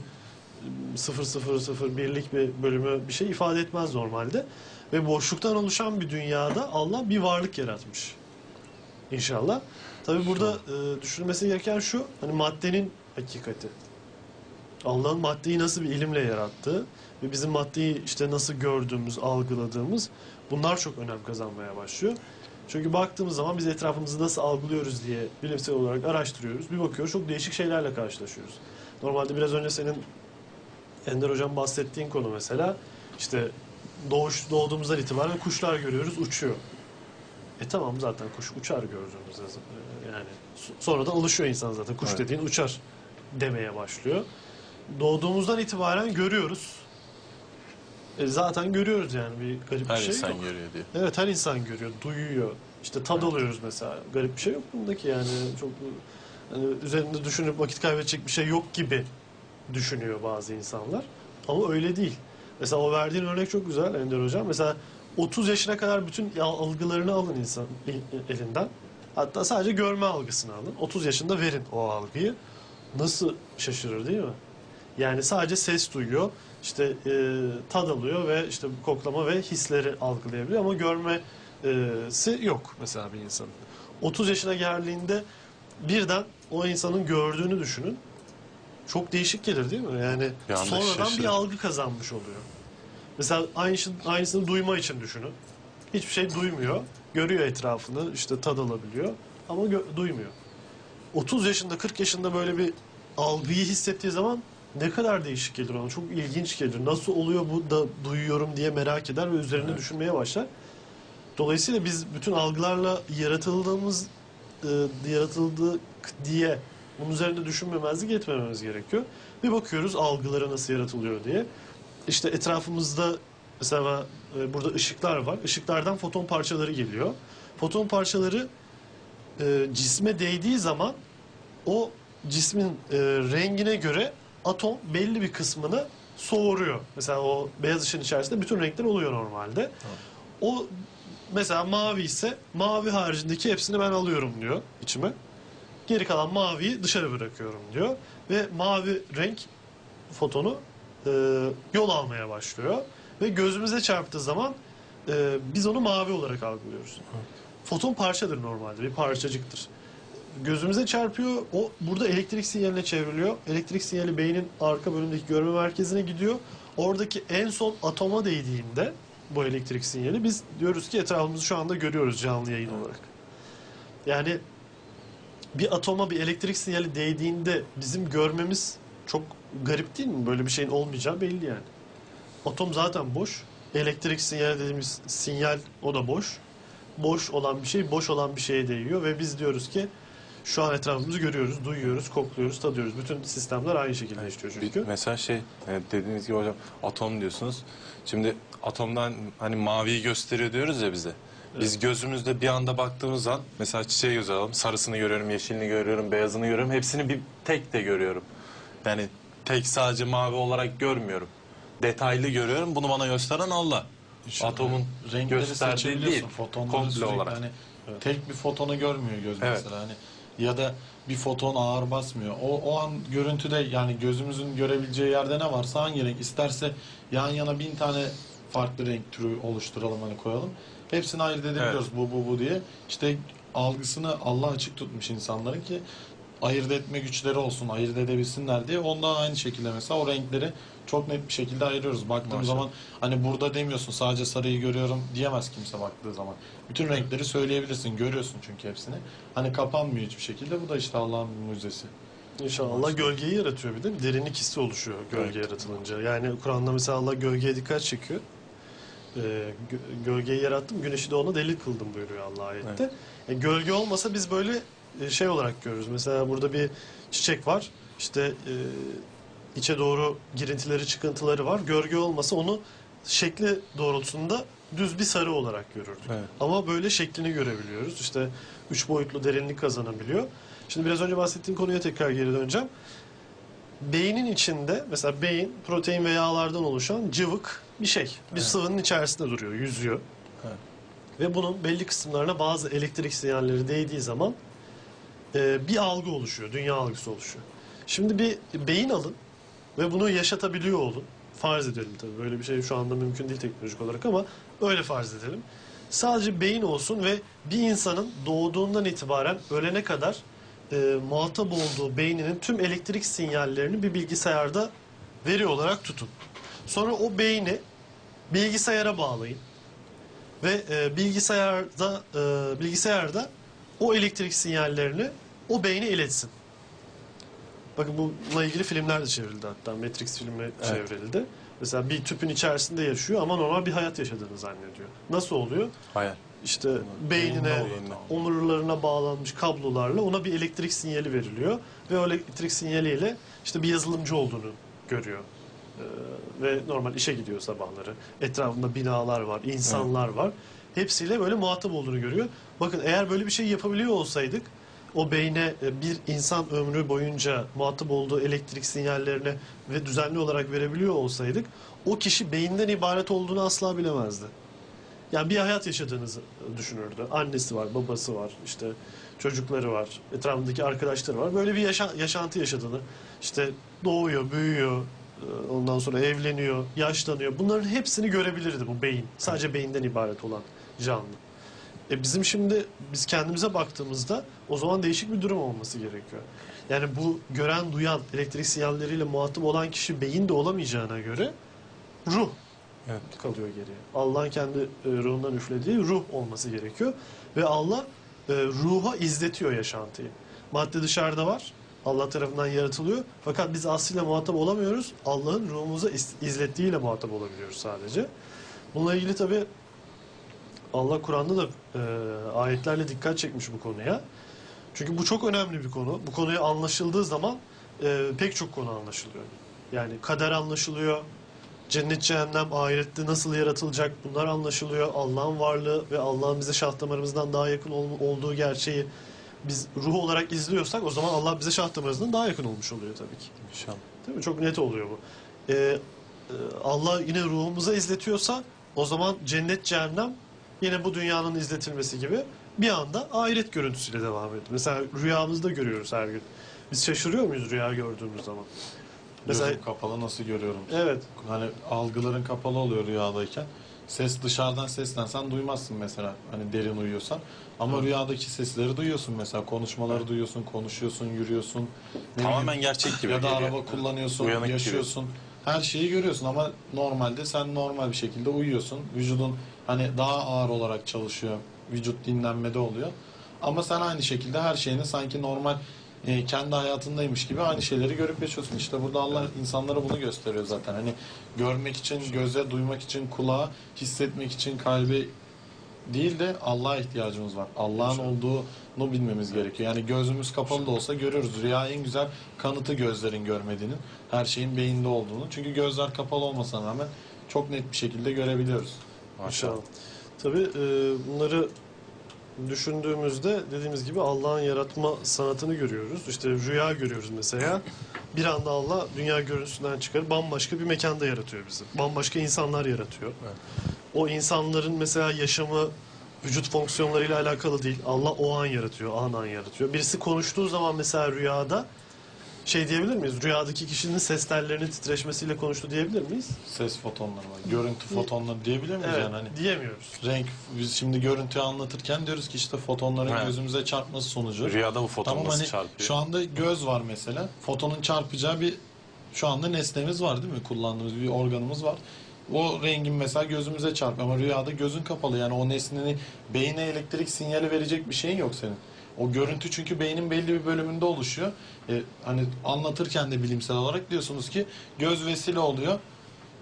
%0,001'lik bir bölümü bir şey ifade etmez normalde. Ve boşluktan oluşan bir dünyada Allah bir varlık yaratmış. İnşallah. Tabii burada düşünülmesi gereken şu, hani maddenin hakikati. Allah'ın maddeyi nasıl bir ilimle yarattığı ve bizim maddeyi işte nasıl gördüğümüz, algıladığımız, bunlar çok önem kazanmaya başlıyor. Çünkü baktığımız zaman biz etrafımızı nasıl algılıyoruz diye bilimsel olarak araştırıyoruz. Bir bakıyoruz çok değişik şeylerle karşılaşıyoruz. Normalde biraz önce senin Ender Hocam bahsettiğin konu mesela işte doğduğumuzdan itibaren kuşlar görüyoruz, uçuyor. Tamam, zaten kuş uçar gördüğümüzde yani sonradan alışıyor insan zaten. Kuş dediğin uçar demeye başlıyor. Doğduğumuzdan itibaren görüyoruz. Zaten görüyoruz yani, bir garip bir Her şey insan yok. görüyor diye. Evet, her insan görüyor, duyuyor. İşte tad alıyoruz mesela. Garip bir şey yok bundaki yani. Çok hani üzerinde düşünüp vakit kaybedecek bir şey yok gibi düşünüyor bazı insanlar. Ama öyle değil. Mesela o verdiğin örnek çok güzel Ender Hocam. Mesela 30 yaşına kadar bütün algılarını alın insan elinden. Hatta sadece görme algısını alın. 30 yaşında verin o algıyı. Nasıl şaşırır değil mi? Yani sadece ses duyuyor, işte tad alıyor ve işte koklama ve hisleri algılayabiliyor ama görmesi yok mesela bir insanın. 30 yaşına geldiğinde birden o insanın gördüğünü düşünün. Çok değişik gelir değil mi? Yani Bir anda sonradan şaşırır. bir algı kazanmış oluyor. Mesela aynısını duyma için düşünün. Hiçbir şey duymuyor. Görüyor etrafını, işte tad alabiliyor ama duymuyor. 30 yaşında, 40 yaşında böyle bir algıyı hissettiği zaman ne kadar değişik gelir ona. Çok ilginç gelir. Nasıl oluyor bu da duyuyorum diye merak eder ve üzerine düşünmeye başlar. Dolayısıyla biz bütün algılarla yaratıldık diye bunun üzerinde düşünmemezlik etmememiz gerekiyor. Bir bakıyoruz algılara nasıl yaratılıyor diye. İşte etrafımızda mesela burada ışıklar var. Işıklardan foton parçaları geliyor. Foton parçaları cisme değdiği zaman o cismin rengine göre atom belli bir kısmını soğuruyor. Mesela o beyaz ışığın içerisinde bütün renkler oluyor normalde. O mesela mavi ise mavi haricindeki hepsini ben alıyorum diyor içime. Geri kalan maviyi dışarı bırakıyorum diyor. Ve mavi renk fotonu yol almaya başlıyor. Ve gözümüze çarptığı zaman biz onu mavi olarak algılıyoruz. Foton parçadır normalde, bir parçacıktır. Gözümüze çarpıyor, o burada elektrik sinyaline çevriliyor. Elektrik sinyali beynin arka bölümdeki görme merkezine gidiyor. Oradaki en son atoma değdiğinde bu elektrik sinyali biz diyoruz ki etrafımızı şu anda görüyoruz canlı yayın olarak. Yani bir atoma bir elektrik sinyali değdiğinde bizim görmemiz çok garip değil mi? Böyle bir şeyin olmayacağı belli yani. Atom zaten boş. Elektrik sinyali dediğimiz sinyal, o da boş. Boş olan bir şey boş olan bir şeye değiyor ve biz diyoruz ki şu an etrafımızı görüyoruz, duyuyoruz, kokluyoruz, tadıyoruz. Bütün sistemler aynı şekilde işliyor çünkü. Mesela dediğiniz gibi hocam atom diyorsunuz. Şimdi atomdan hani maviyi gösteriyor diyoruz ya bize. Biz gözümüzde bir anda baktığımız zaman mesela çiçeği göz alalım. Sarısını görüyorum, yeşilini görüyorum, beyazını görüyorum. Hepsini bir tek de görüyorum. Yani tek sadece mavi olarak görmüyorum. Detaylı görüyorum. Bunu bana gösteren Allah. İşte Atomun renkleri gösterdiği seçebiliyorsun. değil. Fotonları Komple sürekli olarak. hani tek bir fotonu görmüyor göz Evet. mesela hani ya da bir foton ağır basmıyor. O an görüntüde yani gözümüzün görebileceği yerde ne varsa hangi renk isterse yan yana 1000 tane farklı renk türü oluşturalım hani koyalım. Hepsini ayırt edebiliyoruz bu diye. İşte algısını Allah açık tutmuş insanların ki ayırt etme güçleri olsun, ayırt edebilsinler diye. Ondan aynı şekilde mesela o renkleri çok net bir şekilde ayırıyoruz. Baktığım zaman hani burada demiyorsun sadece sarıyı görüyorum diyemez kimse baktığı zaman. Bütün renkleri söyleyebilirsin, görüyorsun çünkü hepsini. Hani kapanmıyor hiçbir şekilde. Bu da işte Allah'ın bir mucizesi. İnşallah Allah gölgeyi yaratıyor bir de. Bir derinlik hissi oluşuyor gölge yaratılınca. Yani Kur'an'da mesela Allah gölgeye dikkat çekiyor. Gölgeyi yarattım, güneşi de ona delil kıldım buyuruyor Allah ayette. Gölge olmasa biz böyle şey olarak görürüz. Mesela burada bir çiçek var. İşte içe doğru girintileri, çıkıntıları var. Gölge olmasa onu şekli doğrultusunda düz bir sarı olarak görürdük. Evet. Ama böyle şeklini görebiliyoruz. İşte 3 boyutlu derinlik kazanabiliyor. Şimdi biraz önce bahsettiğim konuya tekrar geri döneceğim. Beynin içinde mesela beyin protein ve yağlardan oluşan cıvık bir şey. Bir sıvının içerisinde duruyor, yüzüyor. Evet. Ve bunun belli kısımlarına bazı elektrik sinyalleri değdiği zaman bir algı oluşuyor, dünya algısı oluşuyor. Şimdi bir beyin alın ve bunu yaşatabiliyor olun. Farz edelim tabii, böyle bir şey şu anda mümkün değil teknolojik olarak ama öyle farz edelim. Sadece beyin olsun ve bir insanın doğduğundan itibaren ölene kadar muhatap olduğu beyninin tüm elektrik sinyallerini bir bilgisayarda veri olarak tutun. Sonra o beyni bilgisayara bağlayın ve bilgisayarda o elektrik sinyallerini o beyne iletsin. Bakın bununla ilgili filmler de çevrildi hatta. Matrix filmi çevrildi. Mesela bir tüpün içerisinde yaşıyor ama normal bir hayat yaşadığını zannediyor. Nasıl oluyor? Hayır. İşte beynine, omurlarına bağlanmış kablolarla ona bir elektrik sinyali veriliyor. Ve o elektrik sinyaliyle işte bir yazılımcı olduğunu görüyor. Ve normal işe gidiyor sabahları. Etrafında binalar var, insanlar var. Hepsiyle böyle muhatap olduğunu görüyor. Bakın eğer böyle bir şey yapabiliyor olsaydık, o beyne bir insan ömrü boyunca muhatap olduğu elektrik sinyallerini ve düzenli olarak verebiliyor olsaydık, o kişi beyinden ibaret olduğunu asla bilemezdi. Yani bir hayat yaşadığınızı düşünürdü. Annesi var, babası var, işte çocukları var, etrafındaki arkadaşları var. Böyle bir yaşantı yaşadığını, işte doğuyor, büyüyor, ondan sonra evleniyor, yaşlanıyor. Bunların hepsini görebilirdi bu beyin. Sadece beyinden ibaret olan canlı. Biz kendimize baktığımızda o zaman değişik bir durum olması gerekiyor. Yani bu gören, duyan, elektrik sinyalleriyle muhatap olan kişi beyin de olamayacağına göre ruh kalıyor geriye. Allah'ın kendi ruhundan üflediği ruh olması gerekiyor. Ve Allah ruha izletiyor yaşantıyı. Madde dışarıda var. Allah tarafından yaratılıyor. Fakat biz aslıyla muhatap olamıyoruz. Allah'ın ruhumuza izlettiğiyle muhatap olabiliyoruz sadece. Bununla ilgili tabii Allah Kur'an'da da ayetlerle dikkat çekmiş bu konuya. Çünkü bu çok önemli bir konu. Bu konuya anlaşıldığı zaman pek çok konu anlaşılıyor. Yani kader anlaşılıyor. Cennet, cehennem, ahirette nasıl yaratılacak bunlar anlaşılıyor. Allah'ın varlığı ve Allah'ın bize şah damarımızdan daha yakın olduğu gerçeği biz ruh olarak izliyorsak o zaman Allah bize şah damarımızdan daha yakın olmuş oluyor tabii ki. İnşallah. Değil mi? Çok net oluyor bu. Allah yine ruhumuza izletiyorsa o zaman cennet, cehennem yine bu dünyanın izletilmesi gibi bir anda ahiret görüntüsüyle devam ediyor. Mesela rüyamızda görüyoruz her gün. Biz şaşırıyor muyuz rüya gördüğümüz zaman? Mesela Gözüm kapalı nasıl görüyorum? evet. Hani algıların kapalı oluyor rüyadayken. Ses dışarıdan seslensen duymazsın mesela. Hani derin uyuyorsan. Ama rüyadaki sesleri duyuyorsun mesela. Konuşmaları duyuyorsun, konuşuyorsun, yürüyorsun. Ne Tamamen bileyim, gerçek gibi ya da geliyor. araba kullanıyorsun, Uyanık gibi. yaşıyorsun. Her şeyi görüyorsun ama normalde sen normal bir şekilde uyuyorsun. Vücudun hani daha ağır olarak çalışıyor. Vücut dinlenmede oluyor. Ama sen aynı şekilde her şeyini sanki normal kendi hayatındaymış gibi aynı şeyleri görüp yaşıyorsun. İşte burada Allah insanlara bunu gösteriyor zaten. Hani görmek için göze, duymak için kulağa, hissetmek için kalbe değil de Allah'a ihtiyacımız var. Allah'ın olduğunu bilmemiz gerekiyor. Yani gözümüz kapalı da olsa görüyoruz. Rüya en güzel kanıtı gözlerin görmediğinin, her şeyin beyinde olduğunu. Çünkü gözler kapalı olmasına rağmen çok net bir şekilde görebiliyoruz. Maşallah. Tabii bunları düşündüğümüzde dediğimiz gibi Allah'ın yaratma sanatını görüyoruz. İşte rüya görüyoruz mesela. Bir anda Allah dünya görüntüsünden çıkarıp bambaşka bir mekanda yaratıyor bizi. Bambaşka insanlar yaratıyor. Evet. O insanların mesela yaşamı vücut fonksiyonlarıyla alakalı değil. Allah o an yaratıyor, an yaratıyor. Birisi konuştuğu zaman mesela rüyada şey diyebilir miyiz? Rüyadaki kişinin ses tellerinin titreşmesiyle konuştu diyebilir miyiz? Ses fotonları var. Görüntü fotonları diyebilir miyiz Evet, yani? Hani diyemiyoruz. renk, biz şimdi görüntüyü anlatırken diyoruz ki işte fotonların Evet. gözümüze çarpması sonucu. Rüyada bu foton Tamam, nasıl hani çarpıyor? şu anda göz var mesela. Fotonun çarpacağı bir şu anda nesnemiz var değil mi? Kullandığımız bir organımız var. O rengin mesela gözümüze çarpıyor ama rüyada gözün kapalı. Yani o nesnenin beyne elektrik sinyali verecek bir şeyin yok senin. O görüntü çünkü beynin belli bir bölümünde oluşuyor. Hani anlatırken de bilimsel olarak diyorsunuz ki göz vesile oluyor.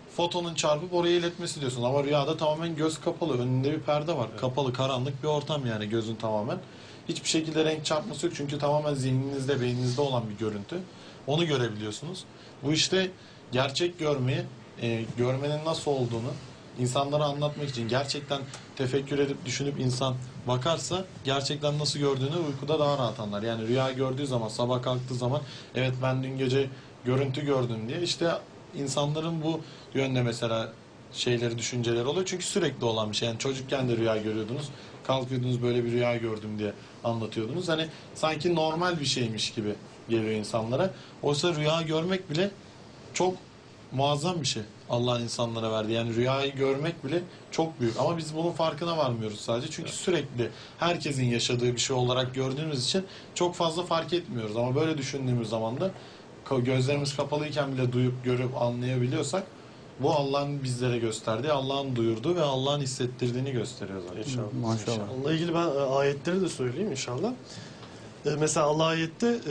fotonun çarpıp oraya iletmesi diyorsun. Ama rüyada tamamen göz kapalı. Önünde bir perde var. Kapalı, karanlık bir ortam yani gözün tamamen. Hiçbir şekilde renk çarpması yok. Çünkü tamamen zihninizde, beyninizde olan bir görüntü. Onu görebiliyorsunuz. Bu işte gerçek görmeyi, görmenin nasıl olduğunu insanlara anlatmak için gerçekten tefekkür edip düşünüp insan bakarsa gerçekten nasıl gördüğünü uykuda daha rahat anlar. Yani rüya gördüğü zaman, sabah kalktığı zaman evet ben dün gece görüntü gördüm diye işte insanların bu yönde mesela şeyleri, düşünceleri oluyor. Çünkü sürekli olan bir şey. Yani çocukken de rüya görüyordunuz. Kalkıyordunuz böyle bir rüya gördüm diye anlatıyordunuz. Hani sanki normal bir şeymiş gibi geliyor insanlara. Oysa rüya görmek bile çok muazzam bir şey. Allah'ın insanlara verdiği. Yani rüyayı görmek bile çok büyük. Ama biz bunun farkına varmıyoruz sadece. Çünkü sürekli herkesin yaşadığı bir şey olarak gördüğümüz için çok fazla fark etmiyoruz. Ama böyle düşündüğümüz zaman da gözlerimiz kapalıyken bile duyup, görüp, anlayabiliyorsak bu Allah'ın bizlere gösterdiği, Allah'ın duyurduğu ve Allah'ın hissettirdiğini gösteriyor zaten. İnşallah. Maşallah. Onunla ilgili ben ayetleri de söyleyeyim inşallah. Mesela Allah ayette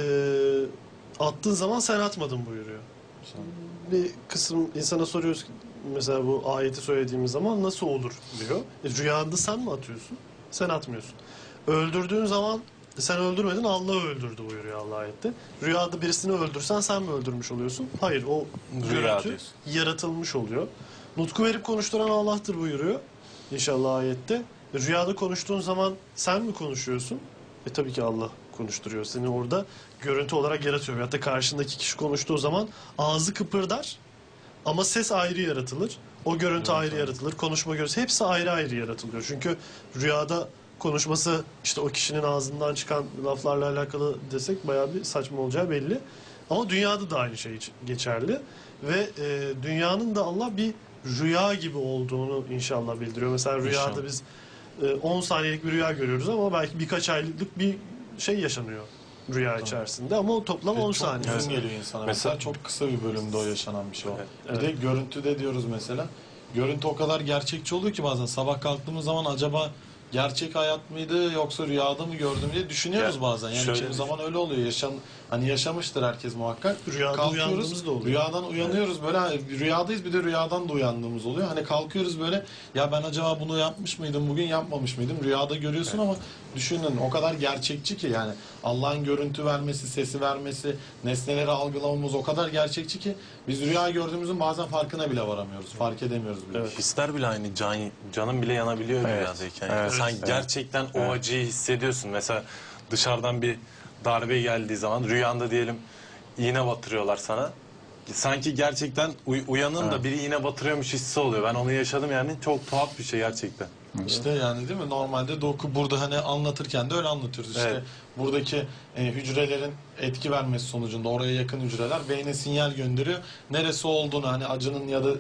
attığın zaman sen atmadın buyuruyor. Bir kısım insana soruyoruz ki mesela bu ayeti söylediğimiz zaman nasıl olur diyor. Rüyanda sen mi atıyorsun? Sen atmıyorsun. Öldürdüğün zaman sen öldürmedin, Allah öldürdü buyuruyor Allah ayette. Rüyada birisini öldürsen sen mi öldürmüş oluyorsun? Hayır, o Rüya görüntü diyorsun. yaratılmış oluyor. Nutku verip konuşturan Allah'tır buyuruyor İnşallah ayette. Rüyada konuştuğun zaman sen mi konuşuyorsun? Tabii ki Allah konuşturuyor. Seni orada görüntü olarak yaratıyor. Hatta karşındaki kişi konuştuğu zaman ağzı kıpırdar ama ses ayrı yaratılır. O görüntü ayrı yaratılır. Konuşma görüntüsü hepsi ayrı ayrı yaratılıyor. Çünkü rüyada konuşması işte o kişinin ağzından çıkan laflarla alakalı desek bayağı bir saçma olacağı belli. Ama dünyada da aynı şey geçerli. Ve dünyanın da Allah bir rüya gibi olduğunu inşallah bildiriyor. Mesela rüyada İnşallah. biz 10 saniyelik bir rüya görüyoruz ama belki birkaç aylık bir şey yaşanıyor rüya içerisinde ama o toplam 10 Çok saniye. uzun geliyor insana. Mesela çok kısa bir bölümde o yaşanan bir şey o. Bir de görüntüde diyoruz mesela. Görüntü o kadar gerçekçi oluyor ki bazen sabah kalktığımız zaman acaba gerçek hayat mıydı yoksa rüyada mı gördüm diye düşünüyoruz Ya, bazen. Yani şöyle kimi zaman öyle oluyor. Hani yaşamıştır herkes muhakkak. Rüyada uyandığımız da oluyor. Rüyadan uyanıyoruz böyle rüyadayız bir de rüyadan da uyandığımız oluyor. Hani kalkıyoruz böyle ya ben acaba bunu yapmış mıydım bugün yapmamış mıydım? Rüyada görüyorsun ama düşünün o kadar gerçekçi ki yani Allah'ın görüntü vermesi, sesi vermesi, nesneleri algılamamız o kadar gerçekçi ki biz rüya gördüğümüzün bazen farkına bile varamıyoruz. Fark edemiyoruz bile. Hisler bile aynı. Canın bile yanabiliyor Evet. rüyadayken. Evet. Sen Evet. gerçekten o acıyı hissediyorsun. Mesela dışarıdan bir darbe geldiği zaman rüyanda diyelim iğne batırıyorlar sana. Sanki gerçekten uyanın da biri iğne batırıyormuş hissi oluyor. Ben onu yaşadım yani. Çok tuhaf bir şey gerçekten. İşte yani değil mi? Normalde doku burada hani anlatırken de öyle anlatıyoruz. İşte Evet. buradaki hücrelerin etki vermesi sonucunda oraya yakın hücreler beyne sinyal gönderiyor. Neresi olduğunu hani acının ya da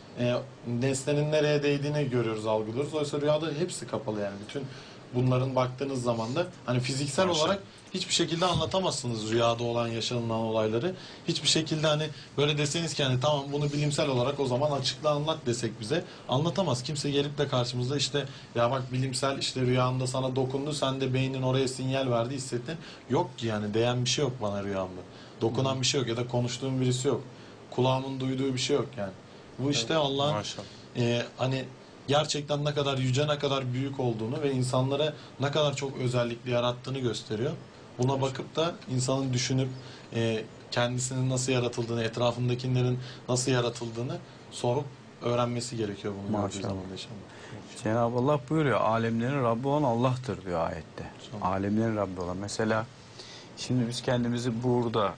nesnenin nereye değdiğini görüyoruz, algılıyoruz. Oysa rüyada hepsi kapalı yani. Bütün bunların baktığınız zaman da hani fiziksel Maşallah. olarak hiçbir şekilde anlatamazsınız rüyada olan yaşanılan olayları. Hiçbir şekilde hani böyle deseniz ki hani tamam bunu bilimsel olarak o zaman açıkla anlat desek bize anlatamaz. Kimse gelip de karşımızda işte ya bak bilimsel işte rüyanda sana dokundu sen de beynin oraya sinyal verdi hissettin. Yok ki yani değen bir şey yok bana rüyamda. Dokunan bir şey yok ya da konuştuğum birisi yok. Kulağımın duyduğu bir şey yok yani. Bu işte Allah'ın Maşallah. hani gerçekten ne kadar yüce ne kadar büyük olduğunu ve insanlara ne kadar çok özellikli yarattığını gösteriyor. Buna bakıp da insanın düşünüp kendisinin nasıl yaratıldığını, etrafındakilerin nasıl yaratıldığını sorup öğrenmesi gerekiyor bunu gördüğü Maşallah. zaman inşallah. Cenab-ı Allah buyuruyor alemlerin Rabbi olan Allah'tır diyor ayette. Alemlerin Rabbi olan. Mesela şimdi biz kendimizi burada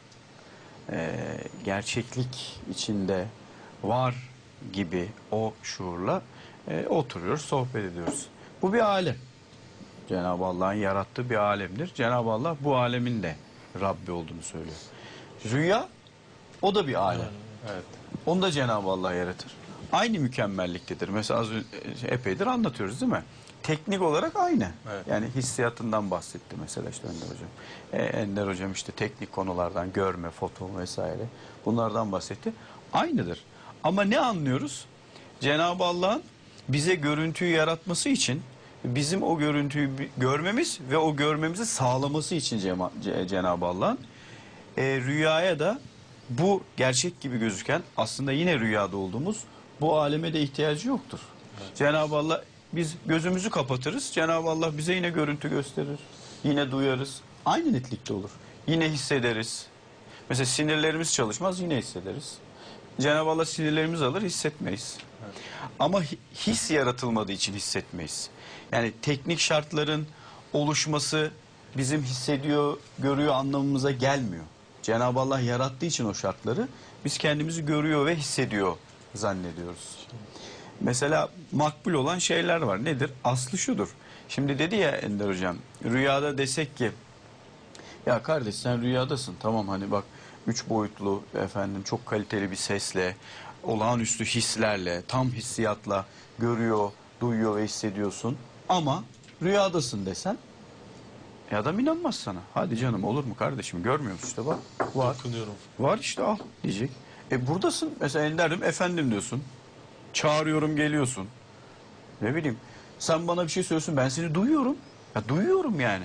gerçeklik içinde var gibi o şuurla oturuyoruz, sohbet ediyoruz. Bu bir alem. Cenab-ı Allah'ın yarattığı bir alemdir. Cenab-ı Allah bu alemin de Rabbi olduğunu söylüyor. Rüya o da bir alem. Evet. Onu da Cenab-ı Allah yaratır. Aynı mükemmelliktedir. Mesela az epeydir anlatıyoruz değil mi? Teknik olarak aynı. Evet. Yani hissiyatından bahsetti mesela işte Ender Hocam. Ender Hocam işte teknik konulardan görme, foto vesaire bunlardan bahsetti. Aynıdır. Ama ne anlıyoruz? Cenab-ı Allah'ın bize görüntüyü yaratması için bizim o görüntüyü görmemiz ve o görmemizi sağlaması için Cenab-ı Allah'ın rüyaya da bu gerçek gibi gözüken aslında yine rüyada olduğumuz Bu aleme de ihtiyacı yoktur. Cenab-ı Allah, biz gözümüzü kapatırız. Cenab-ı Allah bize yine görüntü gösterir. Yine duyarız. Aynı netlikte olur. Yine hissederiz. Mesela sinirlerimiz çalışmaz, yine hissederiz. Cenab-ı Allah sinirlerimizi alır, hissetmeyiz. Ama his yaratılmadığı için hissetmeyiz. Yani teknik şartların oluşması bizim hissediyor, görüyor anlamımıza gelmiyor. Cenab-ı Allah yarattığı için o şartları biz kendimizi görüyor ve hissediyor zannediyoruz. Mesela makbul olan şeyler var. Nedir? Aslı şudur. Şimdi dedi ya Ender Hocam, rüyada desek ki ya kardeş sen rüyadasın, tamam, hani bak 3 boyutlu efendim çok kaliteli bir sesle, olağanüstü hislerle, tam hissiyatla görüyor, duyuyor ve hissediyorsun ama rüyadasın desen adam inanmaz sana. Hadi canım, olur mu kardeşim, görmüyor musun işte, bak var. Dokunuyorum. Var işte, al diyecek. Buradasın mesela Ender'im, efendim diyorsun. Çağırıyorum, geliyorsun. Ne bileyim, sen bana bir şey söylüyorsun, ben seni duyuyorum. Ya duyuyorum yani.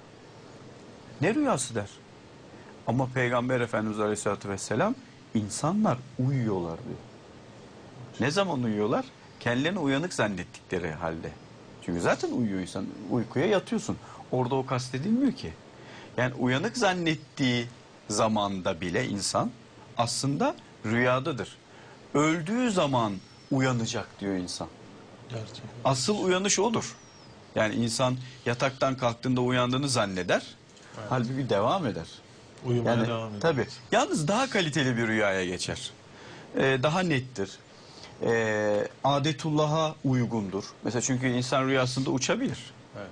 Ne rüyası der. Ama Peygamber Efendimiz Aleyhisselatü Vesselam insanlar uyuyorlar diyor. Ne zaman uyuyorlar? Kendilerini uyanık zannettikleri halde. Çünkü zaten uyuyor insan. Uykuya yatıyorsun. Orada o kastedilmiyor ki. Yani uyanık zannettiği zamanda bile insan aslında rüyadadır. Öldüğü zaman uyanacak diyor insan. Gerçekten. Asıl uyanış odur. Yani insan yataktan kalktığında uyandığını zanneder. Halbuki devam eder. Uyumaya Yani devam ediyor. tabii. Yalnız daha kaliteli bir rüyaya geçer. Daha nettir. Adetullah'a uygundur. Mesela çünkü insan rüyasında uçabilir. Evet.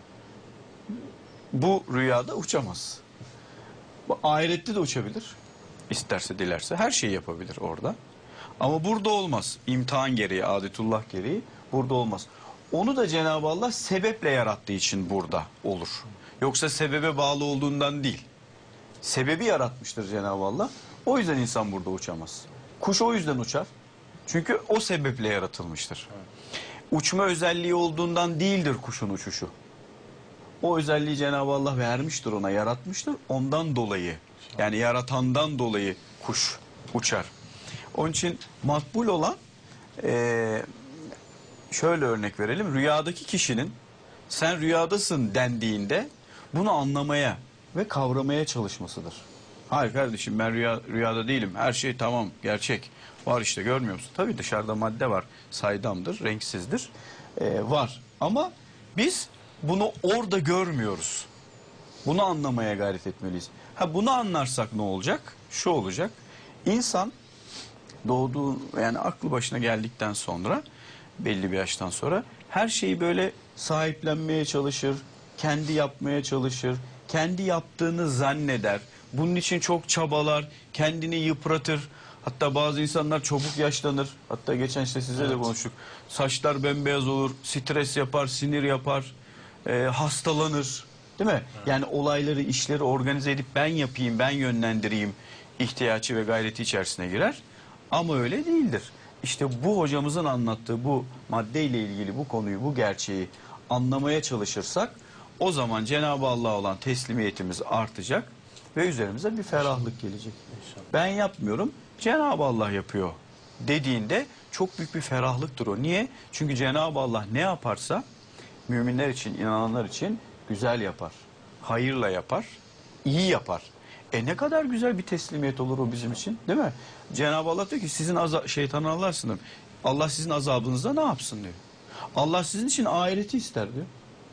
Bu rüyada uçamaz. Bu ahirette de uçabilir. İsterse dilerse her şeyi yapabilir orada. Ama burada olmaz. İmtihan gereği, adetullah gereği burada olmaz. Onu da Cenab-ı Allah sebeple yarattığı için burada olur. Yoksa sebebe bağlı olduğundan değil. Sebebi yaratmıştır Cenab-ı Allah. O yüzden insan burada uçamaz. Kuş o yüzden uçar. Çünkü o sebeple yaratılmıştır. Uçma özelliği olduğundan değildir kuşun uçuşu. O özelliği Cenab-ı Allah vermiştir ona, yaratmıştır. Ondan dolayı, yani yaratandan dolayı kuş uçar. Onun için makbul olan, şöyle örnek verelim. Rüyadaki kişinin sen rüyadasın dendiğinde bunu anlamaya ve kavramaya çalışmasıdır. Hayır kardeşim, ben rüyada değilim. Her şey tamam, gerçek. Var işte, görmüyor musun? Tabii dışarıda madde var. Saydamdır, renksizdir. Var. Ama biz bunu orada görmüyoruz. Bunu anlamaya gayret etmeliyiz. Bunu anlarsak ne olacak? Şu olacak. İnsan doğduğu, yani aklı başına geldikten sonra, belli bir yaştan sonra her şeyi böyle sahiplenmeye çalışır, kendi yapmaya çalışır, kendi yaptığını zanneder. Bunun için çok çabalar, kendini yıpratır. Hatta bazı insanlar çabuk yaşlanır. Hatta geçen işte size de konuştuk. Saçlar bembeyaz olur, stres yapar, sinir yapar, hastalanır. Değil mi? Yani olayları, işleri organize edip ben yapayım, ben yönlendireyim ihtiyacı ve gayreti içerisine girer. Ama öyle değildir. İşte bu hocamızın anlattığı bu maddeyle ilgili bu konuyu, bu gerçeği anlamaya çalışırsak o zaman Cenab-ı Allah'a olan teslimiyetimiz artacak ve üzerimize bir ferahlık gelecek. Ben yapmıyorum, Cenab-ı Allah yapıyor dediğinde çok büyük bir ferahlıktır o. Niye? Çünkü Cenab-ı Allah ne yaparsa müminler için, inananlar için güzel yapar. Hayırla yapar, iyi yapar. Ne kadar güzel bir teslimiyet olur o bizim için, değil mi? Cenab-ı Allah diyor ki sizin şeytanı Allah'sınız. Allah sizin azabınızda ne yapsın diyor. Allah sizin için ahireti ister diyor.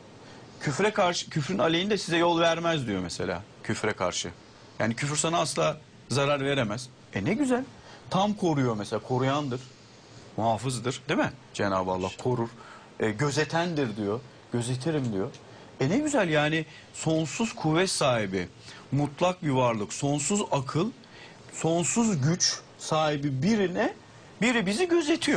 Küfre karşı, küfrün aleyhinde size yol vermez diyor mesela, küfre karşı. Yani küfür sana asla zarar veremez. Ne güzel. Tam koruyor mesela, koruyandır. Muhafızdır, değil mi? Cenab-ı Allah korur. Gözetendir diyor. Gözetirim diyor. Ne güzel, yani sonsuz kuvvet sahibi, mutlak bir varlık, sonsuz akıl, sonsuz güç sahibi biri bizi gözetiyor.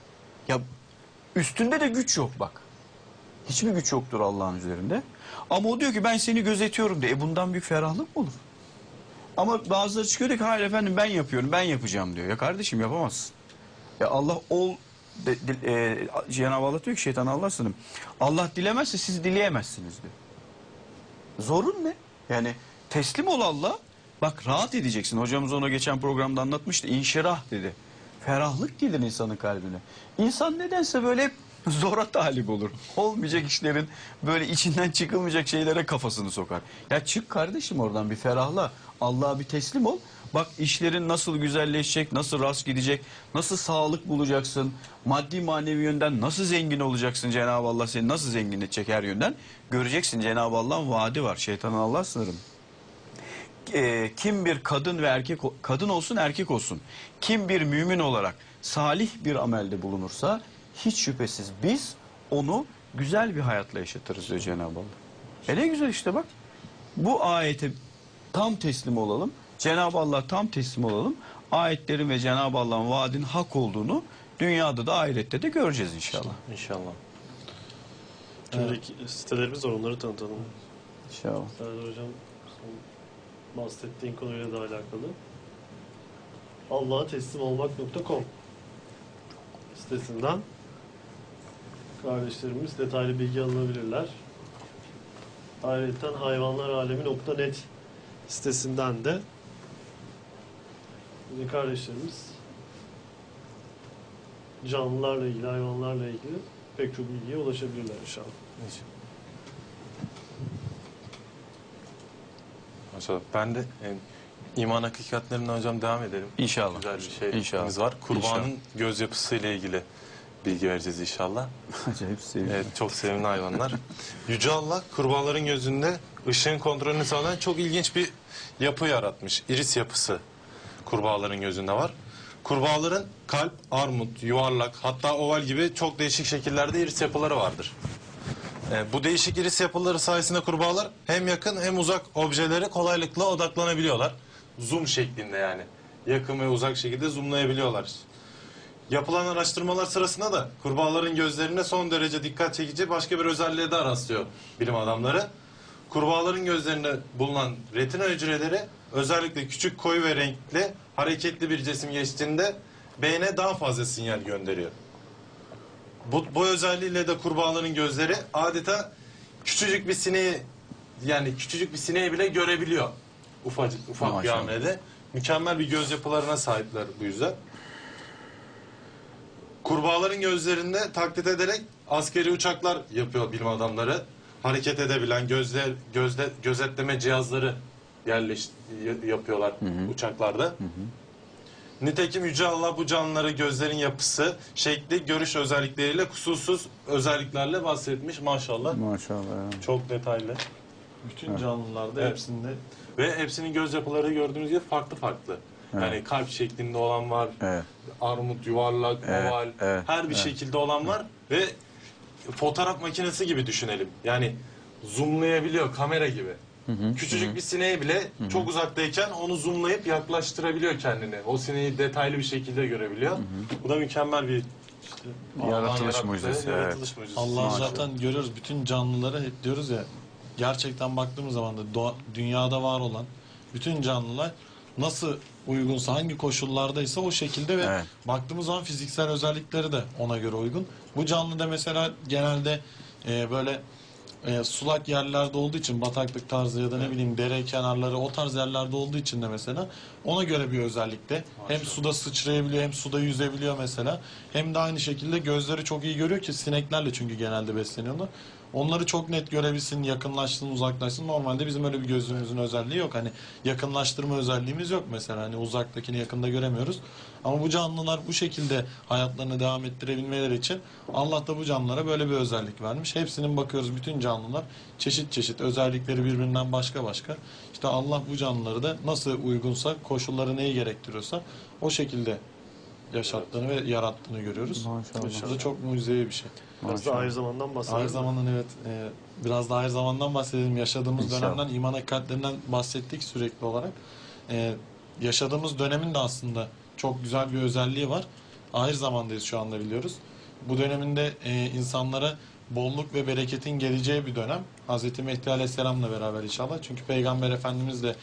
Ya üstünde de güç yok bak. Hiçbir güç yoktur Allah'ın üzerinde. Ama o diyor ki ben seni gözetiyorum diye. Bundan büyük ferahlık mı olur? Ama bazıları çıkıyor diyor ki hayır efendim ben yapıyorum, ben yapacağım diyor. Ya kardeşim yapamazsın. Ya Allah Cenab-ı Allah diyor ki şeytan Allah'sınım. Allah dilemezse siz dileyemezsiniz diyor. Zorun ne? Yani teslim ol Allah. Bak rahat edeceksin. Hocamız ona geçen programda anlatmıştı. İnşirah dedi. Ferahlık gelir insanın kalbine. İnsan nedense böyle hep zora talip olur. Olmayacak işlerin, böyle içinden çıkılmayacak şeylere kafasını sokar. Ya çık kardeşim oradan, bir ferahla. Allah'a bir teslim ol. Bak işlerin nasıl güzelleşecek, nasıl rast gidecek, nasıl sağlık bulacaksın, maddi manevi yönden nasıl zengin olacaksın, Cenab-ı Allah seni nasıl zengin edecek her yönden. Göreceksin, Cenab-ı Allah'ın vaadi var. Şeytanın Allah sınırım. Kim bir kadın ve erkek, kadın olsun erkek olsun, kim bir mümin olarak salih bir amelde bulunursa hiç şüphesiz biz onu güzel bir hayatla yaşatırız diyor Cenab-ı Allah. Ne güzel işte bak. Bu ayete tam teslim olalım. Cenab-ı Allah tam teslim olalım. Ayetlerin ve Cenab-ı Allah'ın vaadin hak olduğunu dünyada da ahirette de göreceğiz inşallah. İnşallah. Şimdiki sitelerimiz var, onları tanıtalım. İnşallah. Serdar Hocam, son bahsettiğin konuyla da alakalı. Allah'a teslim olmak.com sitesinden kardeşlerimiz detaylı bilgi alabilirler. Ayrıca hayvanlaralemi.net sitesinden de yine kardeşlerimiz canlılarla ilgili, hayvanlarla ilgili pek çok bilgiye ulaşabilirler inşallah. Maşallah. Ben de iman hakikatlerinden hocam devam edelim. İnşallah. Güzel bir şeyimiz İnşallah. var. Kurbanın İnşallah. göz yapısıyla ilgili bilgi vereceğiz inşallah. Acayip seviyorum. Evet, çok sevimli hayvanlar. Yüce Allah kurbanların gözünde ışığın kontrolünü sağlayan çok ilginç bir yapı yaratmış. İris yapısı kurbağaların gözünde var. Kurbağaların kalp, armut, yuvarlak, hatta oval gibi çok değişik şekillerde iris yapıları vardır. Bu değişik iris yapıları sayesinde kurbağalar hem yakın hem uzak objelere kolaylıkla odaklanabiliyorlar. Zoom şeklinde yani. Yakın ve uzak şekilde zoomlayabiliyorlar. Yapılan araştırmalar sırasında da kurbağaların gözlerine son derece dikkat çekici başka bir özelliğe daha rastlıyor bilim adamları. Kurbağaların gözlerinde bulunan retina hücreleri özellikle küçük koyu ve renkli hareketli bir cisim geçtiğinde beyne daha fazla sinyal gönderiyor. Bu özelliğiyle de kurbağaların gözleri adeta küçücük bir sineği bile görebiliyor. Ufak bir Maşallah. hamlede. Mükemmel bir göz yapılarına sahipler bu yüzden. Kurbağaların gözlerinde taklit ederek askeri uçaklar yapıyor bilim adamları. Hareket edebilen gözetleme cihazları yapıyorlar uçaklarda. Nitekim Yüce Allah bu canlılara gözlerin yapısı, şekli, görüş özellikleriyle kusursuz özelliklerle bahsetmiş maşallah. Maşallah. Ya. Çok detaylı. Bütün canlılarda Evet. hepsinde Ve hepsinin göz yapıları gördüğünüz gibi farklı farklı. Yani kalp şeklinde olan var, Evet. armut, yuvarlak, Evet, oval, evet, her bir şekilde olan var ve fotoğraf makinesi gibi düşünelim. Yani zoomlayabiliyor kamera gibi. Küçücük bir sineği bile çok uzaktayken onu zoomlayıp yaklaştırabiliyor kendini. O sineği detaylı bir şekilde görebiliyor. Bu da mükemmel bir Allah'ın Yaratılış yarattığı mucizesi, yaratılış mucizesi. Allah Maşallah. zaten görüyoruz bütün canlıları hep diyoruz ya, gerçekten baktığımız zaman da dünyada var olan bütün canlılar nasıl uygunsa, hangi koşullardaysa o şekilde ve Evet. baktığımız zaman fiziksel özellikleri de ona göre uygun. Bu canlı da mesela genelde böyle sulak yerlerde olduğu için, bataklık tarzı ya da ne bileyim dere kenarları, o tarz yerlerde olduğu için de mesela ona göre bir özellikte. Hem suda sıçrayabiliyor hem suda yüzebiliyor mesela. Hem de aynı şekilde gözleri çok iyi görüyor ki sineklerle çünkü genelde besleniyorlar. Onları çok net görebilsin, yakınlaşsın, uzaklaşsın. Normalde bizim öyle bir gözümüzün özelliği yok. Hani yakınlaştırma özelliğimiz yok mesela. Hani uzaktakini yakında göremiyoruz. Ama bu canlılar bu şekilde hayatlarını devam ettirebilmeleri için Allah da bu canlılara böyle bir özellik vermiş. Hepsinin bakıyoruz, bütün canlılar çeşit çeşit özellikleri birbirinden başka başka. İşte Allah bu canlıları da nasıl uygunsa, koşulları neyi gerektiriyorsa o şekilde yaşattığını ve yarattığını görüyoruz. Maşallah. Bu da çok mucizevi bir şey. Biraz da ahir zamandan bahsedelim. Ahir zamandan evet, biraz da ahir zamandan bahsedelim. Yaşadığımız İnşallah. dönemden, iman hakikatlerinden bahsettik sürekli olarak. Yaşadığımız dönemin de aslında çok güzel bir özelliği var. Ahir zamandayız şu anda, biliyoruz. Bu döneminde insanlara bolluk ve bereketin geleceği bir dönem. Hazreti Mehdi Aleyhisselam'la beraber inşallah. Çünkü Peygamber Efendimiz de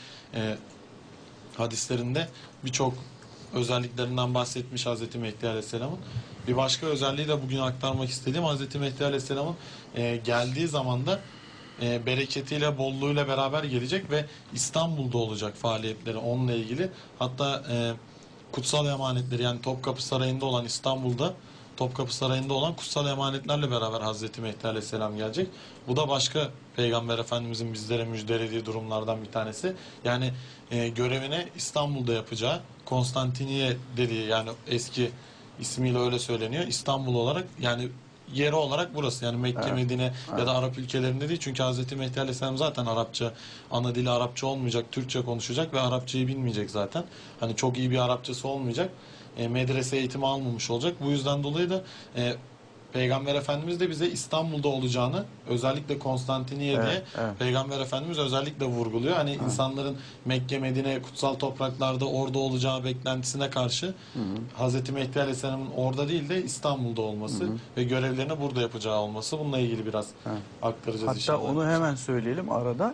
hadislerinde birçok özelliklerinden bahsetmiş Hazreti Mehdi Aleyhisselam'ın. Bir başka özelliği de bugün aktarmak istediğim, Hazreti Mehdi Aleyhisselam'ın geldiği zaman da bereketiyle, bolluğuyla beraber gelecek ve İstanbul'da olacak faaliyetleri onunla ilgili. Hatta kutsal emanetleri, yani Topkapı Sarayı'nda olan, İstanbul'da Topkapı Sarayı'nda olan kutsal emanetlerle beraber Hazreti Mehdi Aleyhisselam gelecek. Bu da başka Peygamber Efendimizin bizlere müjdelediği durumlardan bir tanesi. Yani görevini İstanbul'da yapacağı, Konstantiniye dediği, yani eski ismiyle öyle söyleniyor, İstanbul olarak, yani yeri olarak burası. Yani Mekke, Evet. Medine ya da Arap ülkelerinde değil. Çünkü Hazreti Mehdi Aleyhisselam zaten Arapça, ana dili Arapça olmayacak, Türkçe konuşacak ve Arapçayı bilmeyecek zaten. Hani çok iyi bir Arapçası olmayacak. Medrese eğitimi almamış olacak. Bu yüzden dolayı da Peygamber Efendimiz de bize İstanbul'da olacağını, özellikle Konstantiniye Evet, diye evet. Peygamber Efendimiz özellikle vurguluyor. Hani insanların Mekke, Medine, kutsal topraklarda orada olacağı beklentisine karşı Hazreti Mehdi Aleyhisselam'ın orada değil de İstanbul'da olması ve görevlerini burada yapacağı olması, bununla ilgili biraz aktaracağız Hatta inşallah. onu hemen söyleyelim arada.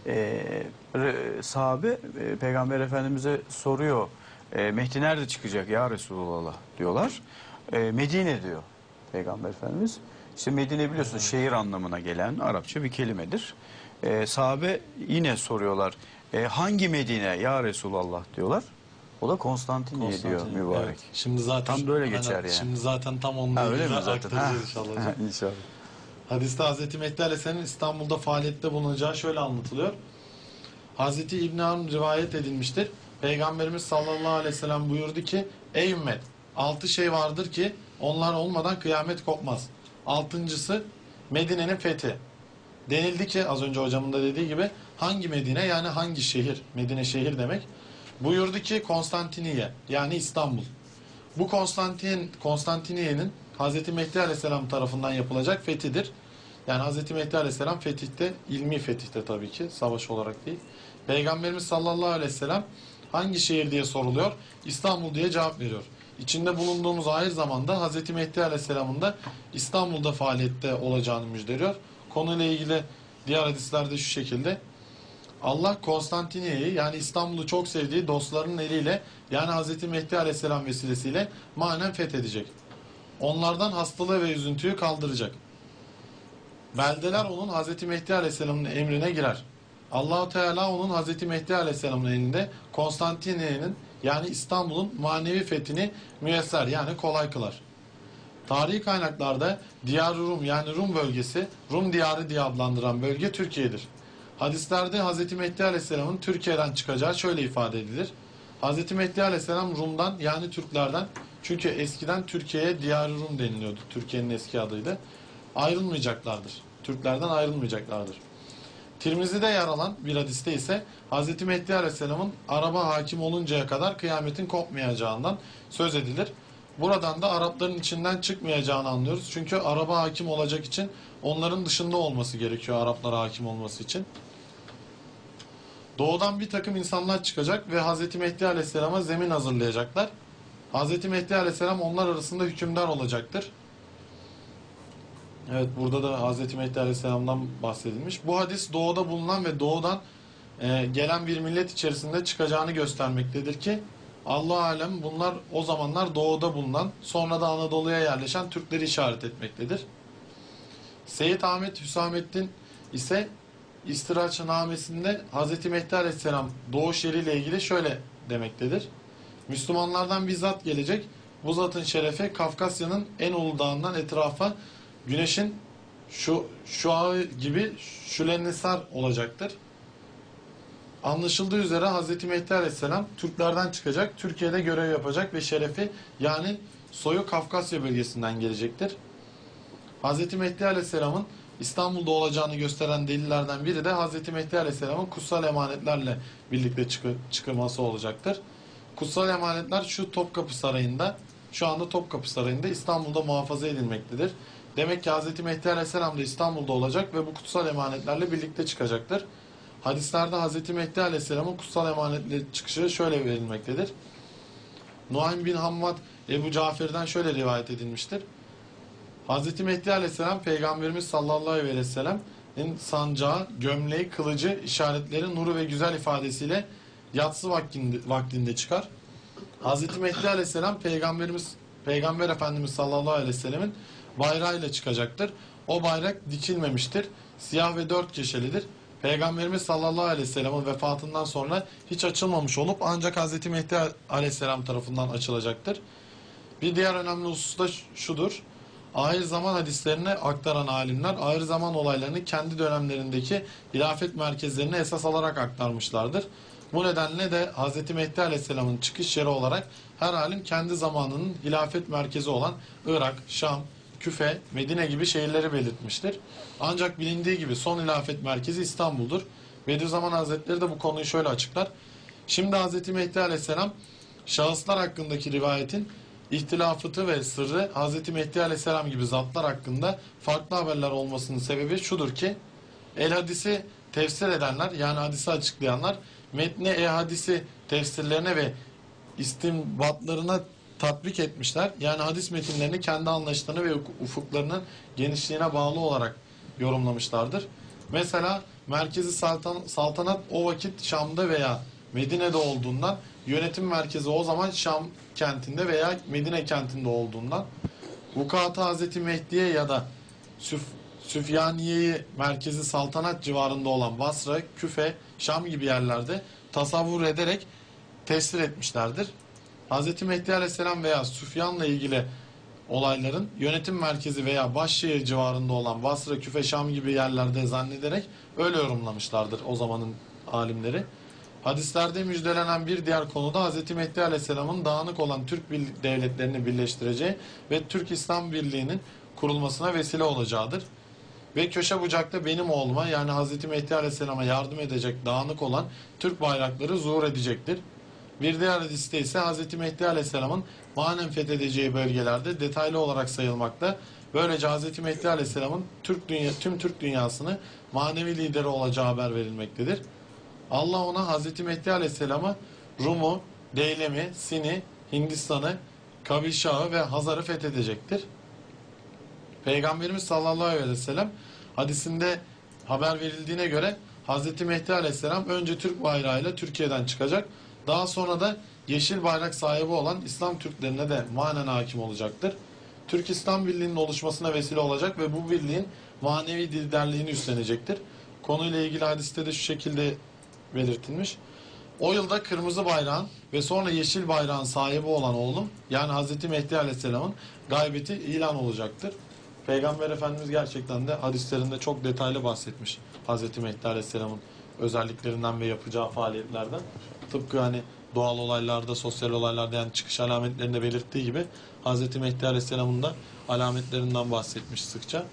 Sahabe Peygamber Efendimiz'e soruyor. Mehdi nerede çıkacak ya Resulullah diyorlar. Medine diyor Peygamber Efendimiz. İşte Medine biliyorsunuz şehir anlamına gelen Arapça bir kelimedir. Sahabe yine soruyorlar. Hangi Medine ya Resulullah diyorlar. O da Konstantiniye diyor mübarek. Evet. Şimdi zaten Tam böyle aynen, geçer yani. Şimdi zaten tam onunla Ha, öyle ilgili mi zaten? aktaracağız inşallah hocam. İnşallah. Hadiste Hazreti Mehdi Aleyhisselam'ın İstanbul'da faaliyette bulunacağı şöyle anlatılıyor. Hazreti İbn Harun rivayet edilmiştir. Peygamberimiz sallallahu aleyhi ve sellem buyurdu ki: ey ümmet, 6 şey vardır ki onlar olmadan kıyamet kopmaz. 6.'sı Medine'nin fethi. Denildi ki az önce hocamın da dediği gibi, hangi Medine, yani hangi şehir? Medine şehir demek. Buyurdu ki Konstantiniye, yani İstanbul. Bu Konstantiniye'nin Hazreti Mehdi Aleyhisselam tarafından yapılacak fethidir. Yani Hazreti Mehdi Aleyhisselam fetihte, ilmi fetihte tabii ki, savaş olarak değil. Peygamberimiz sallallahu aleyhi ve sellem hangi şehir diye soruluyor. İstanbul diye cevap veriyor. İçinde bulunduğumuz ahir zamanda Hazreti Mehdi Aleyhisselam'ın da İstanbul'da faaliyette olacağını müjdeliyor. Konuyla ilgili diğer hadislerde şu şekilde: Allah Konstantiniye'yi, yani İstanbul'u çok sevdiği dostlarının eliyle, yani Hazreti Mehdi Aleyhisselam vesilesiyle manen fethedecek. Onlardan hastalığı ve üzüntüyü kaldıracak. Beldeler onun Hazreti Mehdi Aleyhisselam'ın emrine girer. Allah-u Teala onun Hazreti Mehdi Aleyhisselam'ın elinde Konstantiniye'nin, yani İstanbul'un manevi fethini müyesser, yani kolay kılar. Tarihi kaynaklarda Diyar-ı Rum, yani Rum bölgesi, Rum diyarı diye adlandıran bölge Türkiye'dir. Hadislerde Hazreti Mehdi Aleyhisselam'ın Türkiye'den çıkacağı şöyle ifade edilir. Hazreti Mehdi Aleyhisselam Rum'dan, yani Türklerden, çünkü eskiden Türkiye'ye Diyar-ı Rum deniliyordu. Türkiye'nin eski adıydı. Ayrılmayacaklardır. Türklerden ayrılmayacaklardır. Tirmizi'de yer alan bir hadiste ise Hazreti Mehdi Aleyhisselam'ın araba hakim oluncaya kadar kıyametin kopmayacağından söz edilir. Buradan da Arapların içinden çıkmayacağını anlıyoruz. Çünkü araba hakim olacak için onların dışında olması gerekiyor, Araplara hakim olması için. Doğudan bir takım insanlar çıkacak ve Hazreti Mehdi Aleyhisselam'a zemin hazırlayacaklar. Hazreti Mehdi Aleyhisselam onlar arasında hükümdar olacaktır. Evet, burada da Hazreti Mehdi Aleyhisselam'dan bahsedilmiş. Bu hadis doğuda bulunan ve doğudan gelen bir millet içerisinde çıkacağını göstermektedir ki Allah alem bunlar o zamanlar doğuda bulunan, sonra da Anadolu'ya yerleşen Türkleri işaret etmektedir. Seyyid Ahmet Hüsamettin ise İstiraçnamesinde Hazreti Mehdi Aleyhisselam doğuş yeriyle ilgili şöyle demektedir. Müslümanlardan bir zat gelecek. Bu zatın şerefi Kafkasya'nın en ulu dağından etrafa güneşin şuağı gibi şülennisar olacaktır. Anlaşıldığı üzere Hazreti Mehdi Aleyhisselam Türklerden çıkacak, Türkiye'de görev yapacak ve şerefi, yani soyu Kafkasya bölgesinden gelecektir. Hazreti Mehdi Aleyhisselam'ın İstanbul'da olacağını gösteren delillerden biri de Hazreti Mehdi Aleyhisselam'ın kutsal emanetlerle birlikte çıkılması olacaktır. Kutsal emanetler şu Topkapı Sarayı'nda, şu anda Topkapı Sarayı'nda İstanbul'da muhafaza edilmektedir. Demek ki Hazreti Mehdi Aleyhisselam da İstanbul'da olacak ve bu kutsal emanetlerle birlikte çıkacaktır. Hadislerde Hazreti Mehdi Aleyhisselam'ın kutsal emanetle çıkışı şöyle verilmektedir. Nuaym bin Hammad Ebu Cafer'den şöyle rivayet edilmiştir. Hazreti Mehdi Aleyhisselam Peygamberimiz sallallahu aleyhi ve sellem'in sancağı, gömleği, kılıcı, işaretleri, nuru ve güzel ifadesiyle yatsı vaktinde çıkar. Hazreti Mehdi Aleyhisselam Peygamber Efendimiz sallallahu aleyhi ve sellem'in bayrağıyla çıkacaktır. O bayrak dikilmemiştir. Siyah ve 4 köşelidir. Peygamberimiz sallallahu aleyhi ve sellem'in vefatından sonra hiç açılmamış olup ancak Hz. Mehdi aleyhisselam tarafından açılacaktır. Bir diğer önemli husus da şudur. Ahir zaman hadislerini aktaran alimler ahir zaman olaylarını kendi dönemlerindeki hilafet merkezlerine esas alarak aktarmışlardır. Bu nedenle de Hz. Mehdi aleyhisselamın çıkış yeri olarak her alim kendi zamanının hilafet merkezi olan Irak, Şam, Küfe, Medine gibi şehirleri belirtmiştir. Ancak bilindiği gibi son hilafet merkezi İstanbul'dur. Bediüzzaman Hazretleri de bu konuyu şöyle açıklar. Şimdi Hz. Mehdi aleyhisselam şahıslar hakkındaki rivayetin ihtilafıtı ve sırrı Hz. Mehdi aleyhisselam gibi zatlar hakkında farklı haberler olmasının sebebi şudur ki el hadisi tefsir edenler yani hadisi açıklayanlar metni hadisi tefsirlerine ve istinbatlarına tatbik etmişler. Yani hadis metinlerini kendi anlayışlarına ve ufuklarının genişliğine bağlı olarak yorumlamışlardır. Mesela merkezi saltanat o vakit Şam'da veya Medine'de olduğundan yönetim merkezi o zaman Şam kentinde veya Medine kentinde olduğundan vukuatı Hazreti Mehdi'ye ya da Süfyaniye'yi merkezi saltanat civarında olan Basra, Küfe, Şam gibi yerlerde tasavvur ederek tefsir etmişlerdir. Hz. Mehdi Aleyhisselam veya Süfyan'la ilgili olayların yönetim merkezi veya başşehir civarında olan Basra, Küfe, Şam gibi yerlerde zannederek öyle yorumlamışlardır o zamanın alimleri. Hadislerde müjdelenen bir diğer konu da Hz. Mehdi Aleyhisselam'ın dağınık olan Türk devletlerini birleştireceği ve Türk İslam Birliği'nin kurulmasına vesile olacağıdır. Ve köşe bucakta benim oğluma yani Hz. Mehdi Aleyhisselam'a yardım edecek dağınık olan Türk bayrakları zuhur edecektir. Bir diğer hadiste ise Hz. Mehdi Aleyhisselam'ın manen fethedeceği bölgelerde detaylı olarak sayılmakta. Böylece Hz. Mehdi Aleyhisselam'ın tüm Türk dünyasını manevi lideri olacağı haber verilmektedir. Allah ona Hz. Mehdi Aleyhisselam'ı Rum'u, Deylem'i, Sin'i, Hindistan'ı, Kabilşah'ı ve Hazar'ı fethedecektir. Peygamberimiz sallallahu aleyhi ve sellem hadisinde haber verildiğine göre Hz. Mehdi Aleyhisselam önce Türk bayrağıyla Türkiye'den çıkacak. Daha sonra da yeşil bayrak sahibi olan İslam Türklerine de manen hakim olacaktır. Türk İslam Birliği'nin oluşmasına vesile olacak ve bu birliğin manevi liderliğini üstlenecektir. Konuyla ilgili hadiste de şu şekilde belirtilmiş. O yılda kırmızı bayrağın ve sonra yeşil bayrağın sahibi olan oğlum yani Hz. Mehdi Aleyhisselam'ın gaybeti ilan olacaktır. Peygamber Efendimiz gerçekten de hadislerinde çok detaylı bahsetmiş Hz. Mehdi Aleyhisselam'ın özelliklerinden ve yapacağı faaliyetlerden. Tıpkı hani doğal olaylarda, sosyal olaylarda yani çıkış alametlerinde belirttiği gibi Hz. Mehdi Aleyhisselam'ın da alametlerinden bahsetmiş sıkça.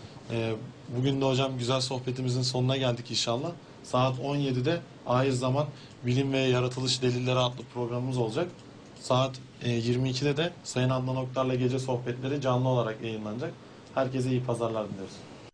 Bugün de hocam güzel sohbetimizin sonuna geldik inşallah. Saat 17'de Ahir Zaman Bilim ve Yaratılış Delilleri adlı programımız olacak. Saat 22'de de Sayın Adnan Oktar'la gece sohbetleri canlı olarak yayınlanacak. Herkese iyi pazarlar diliyoruz.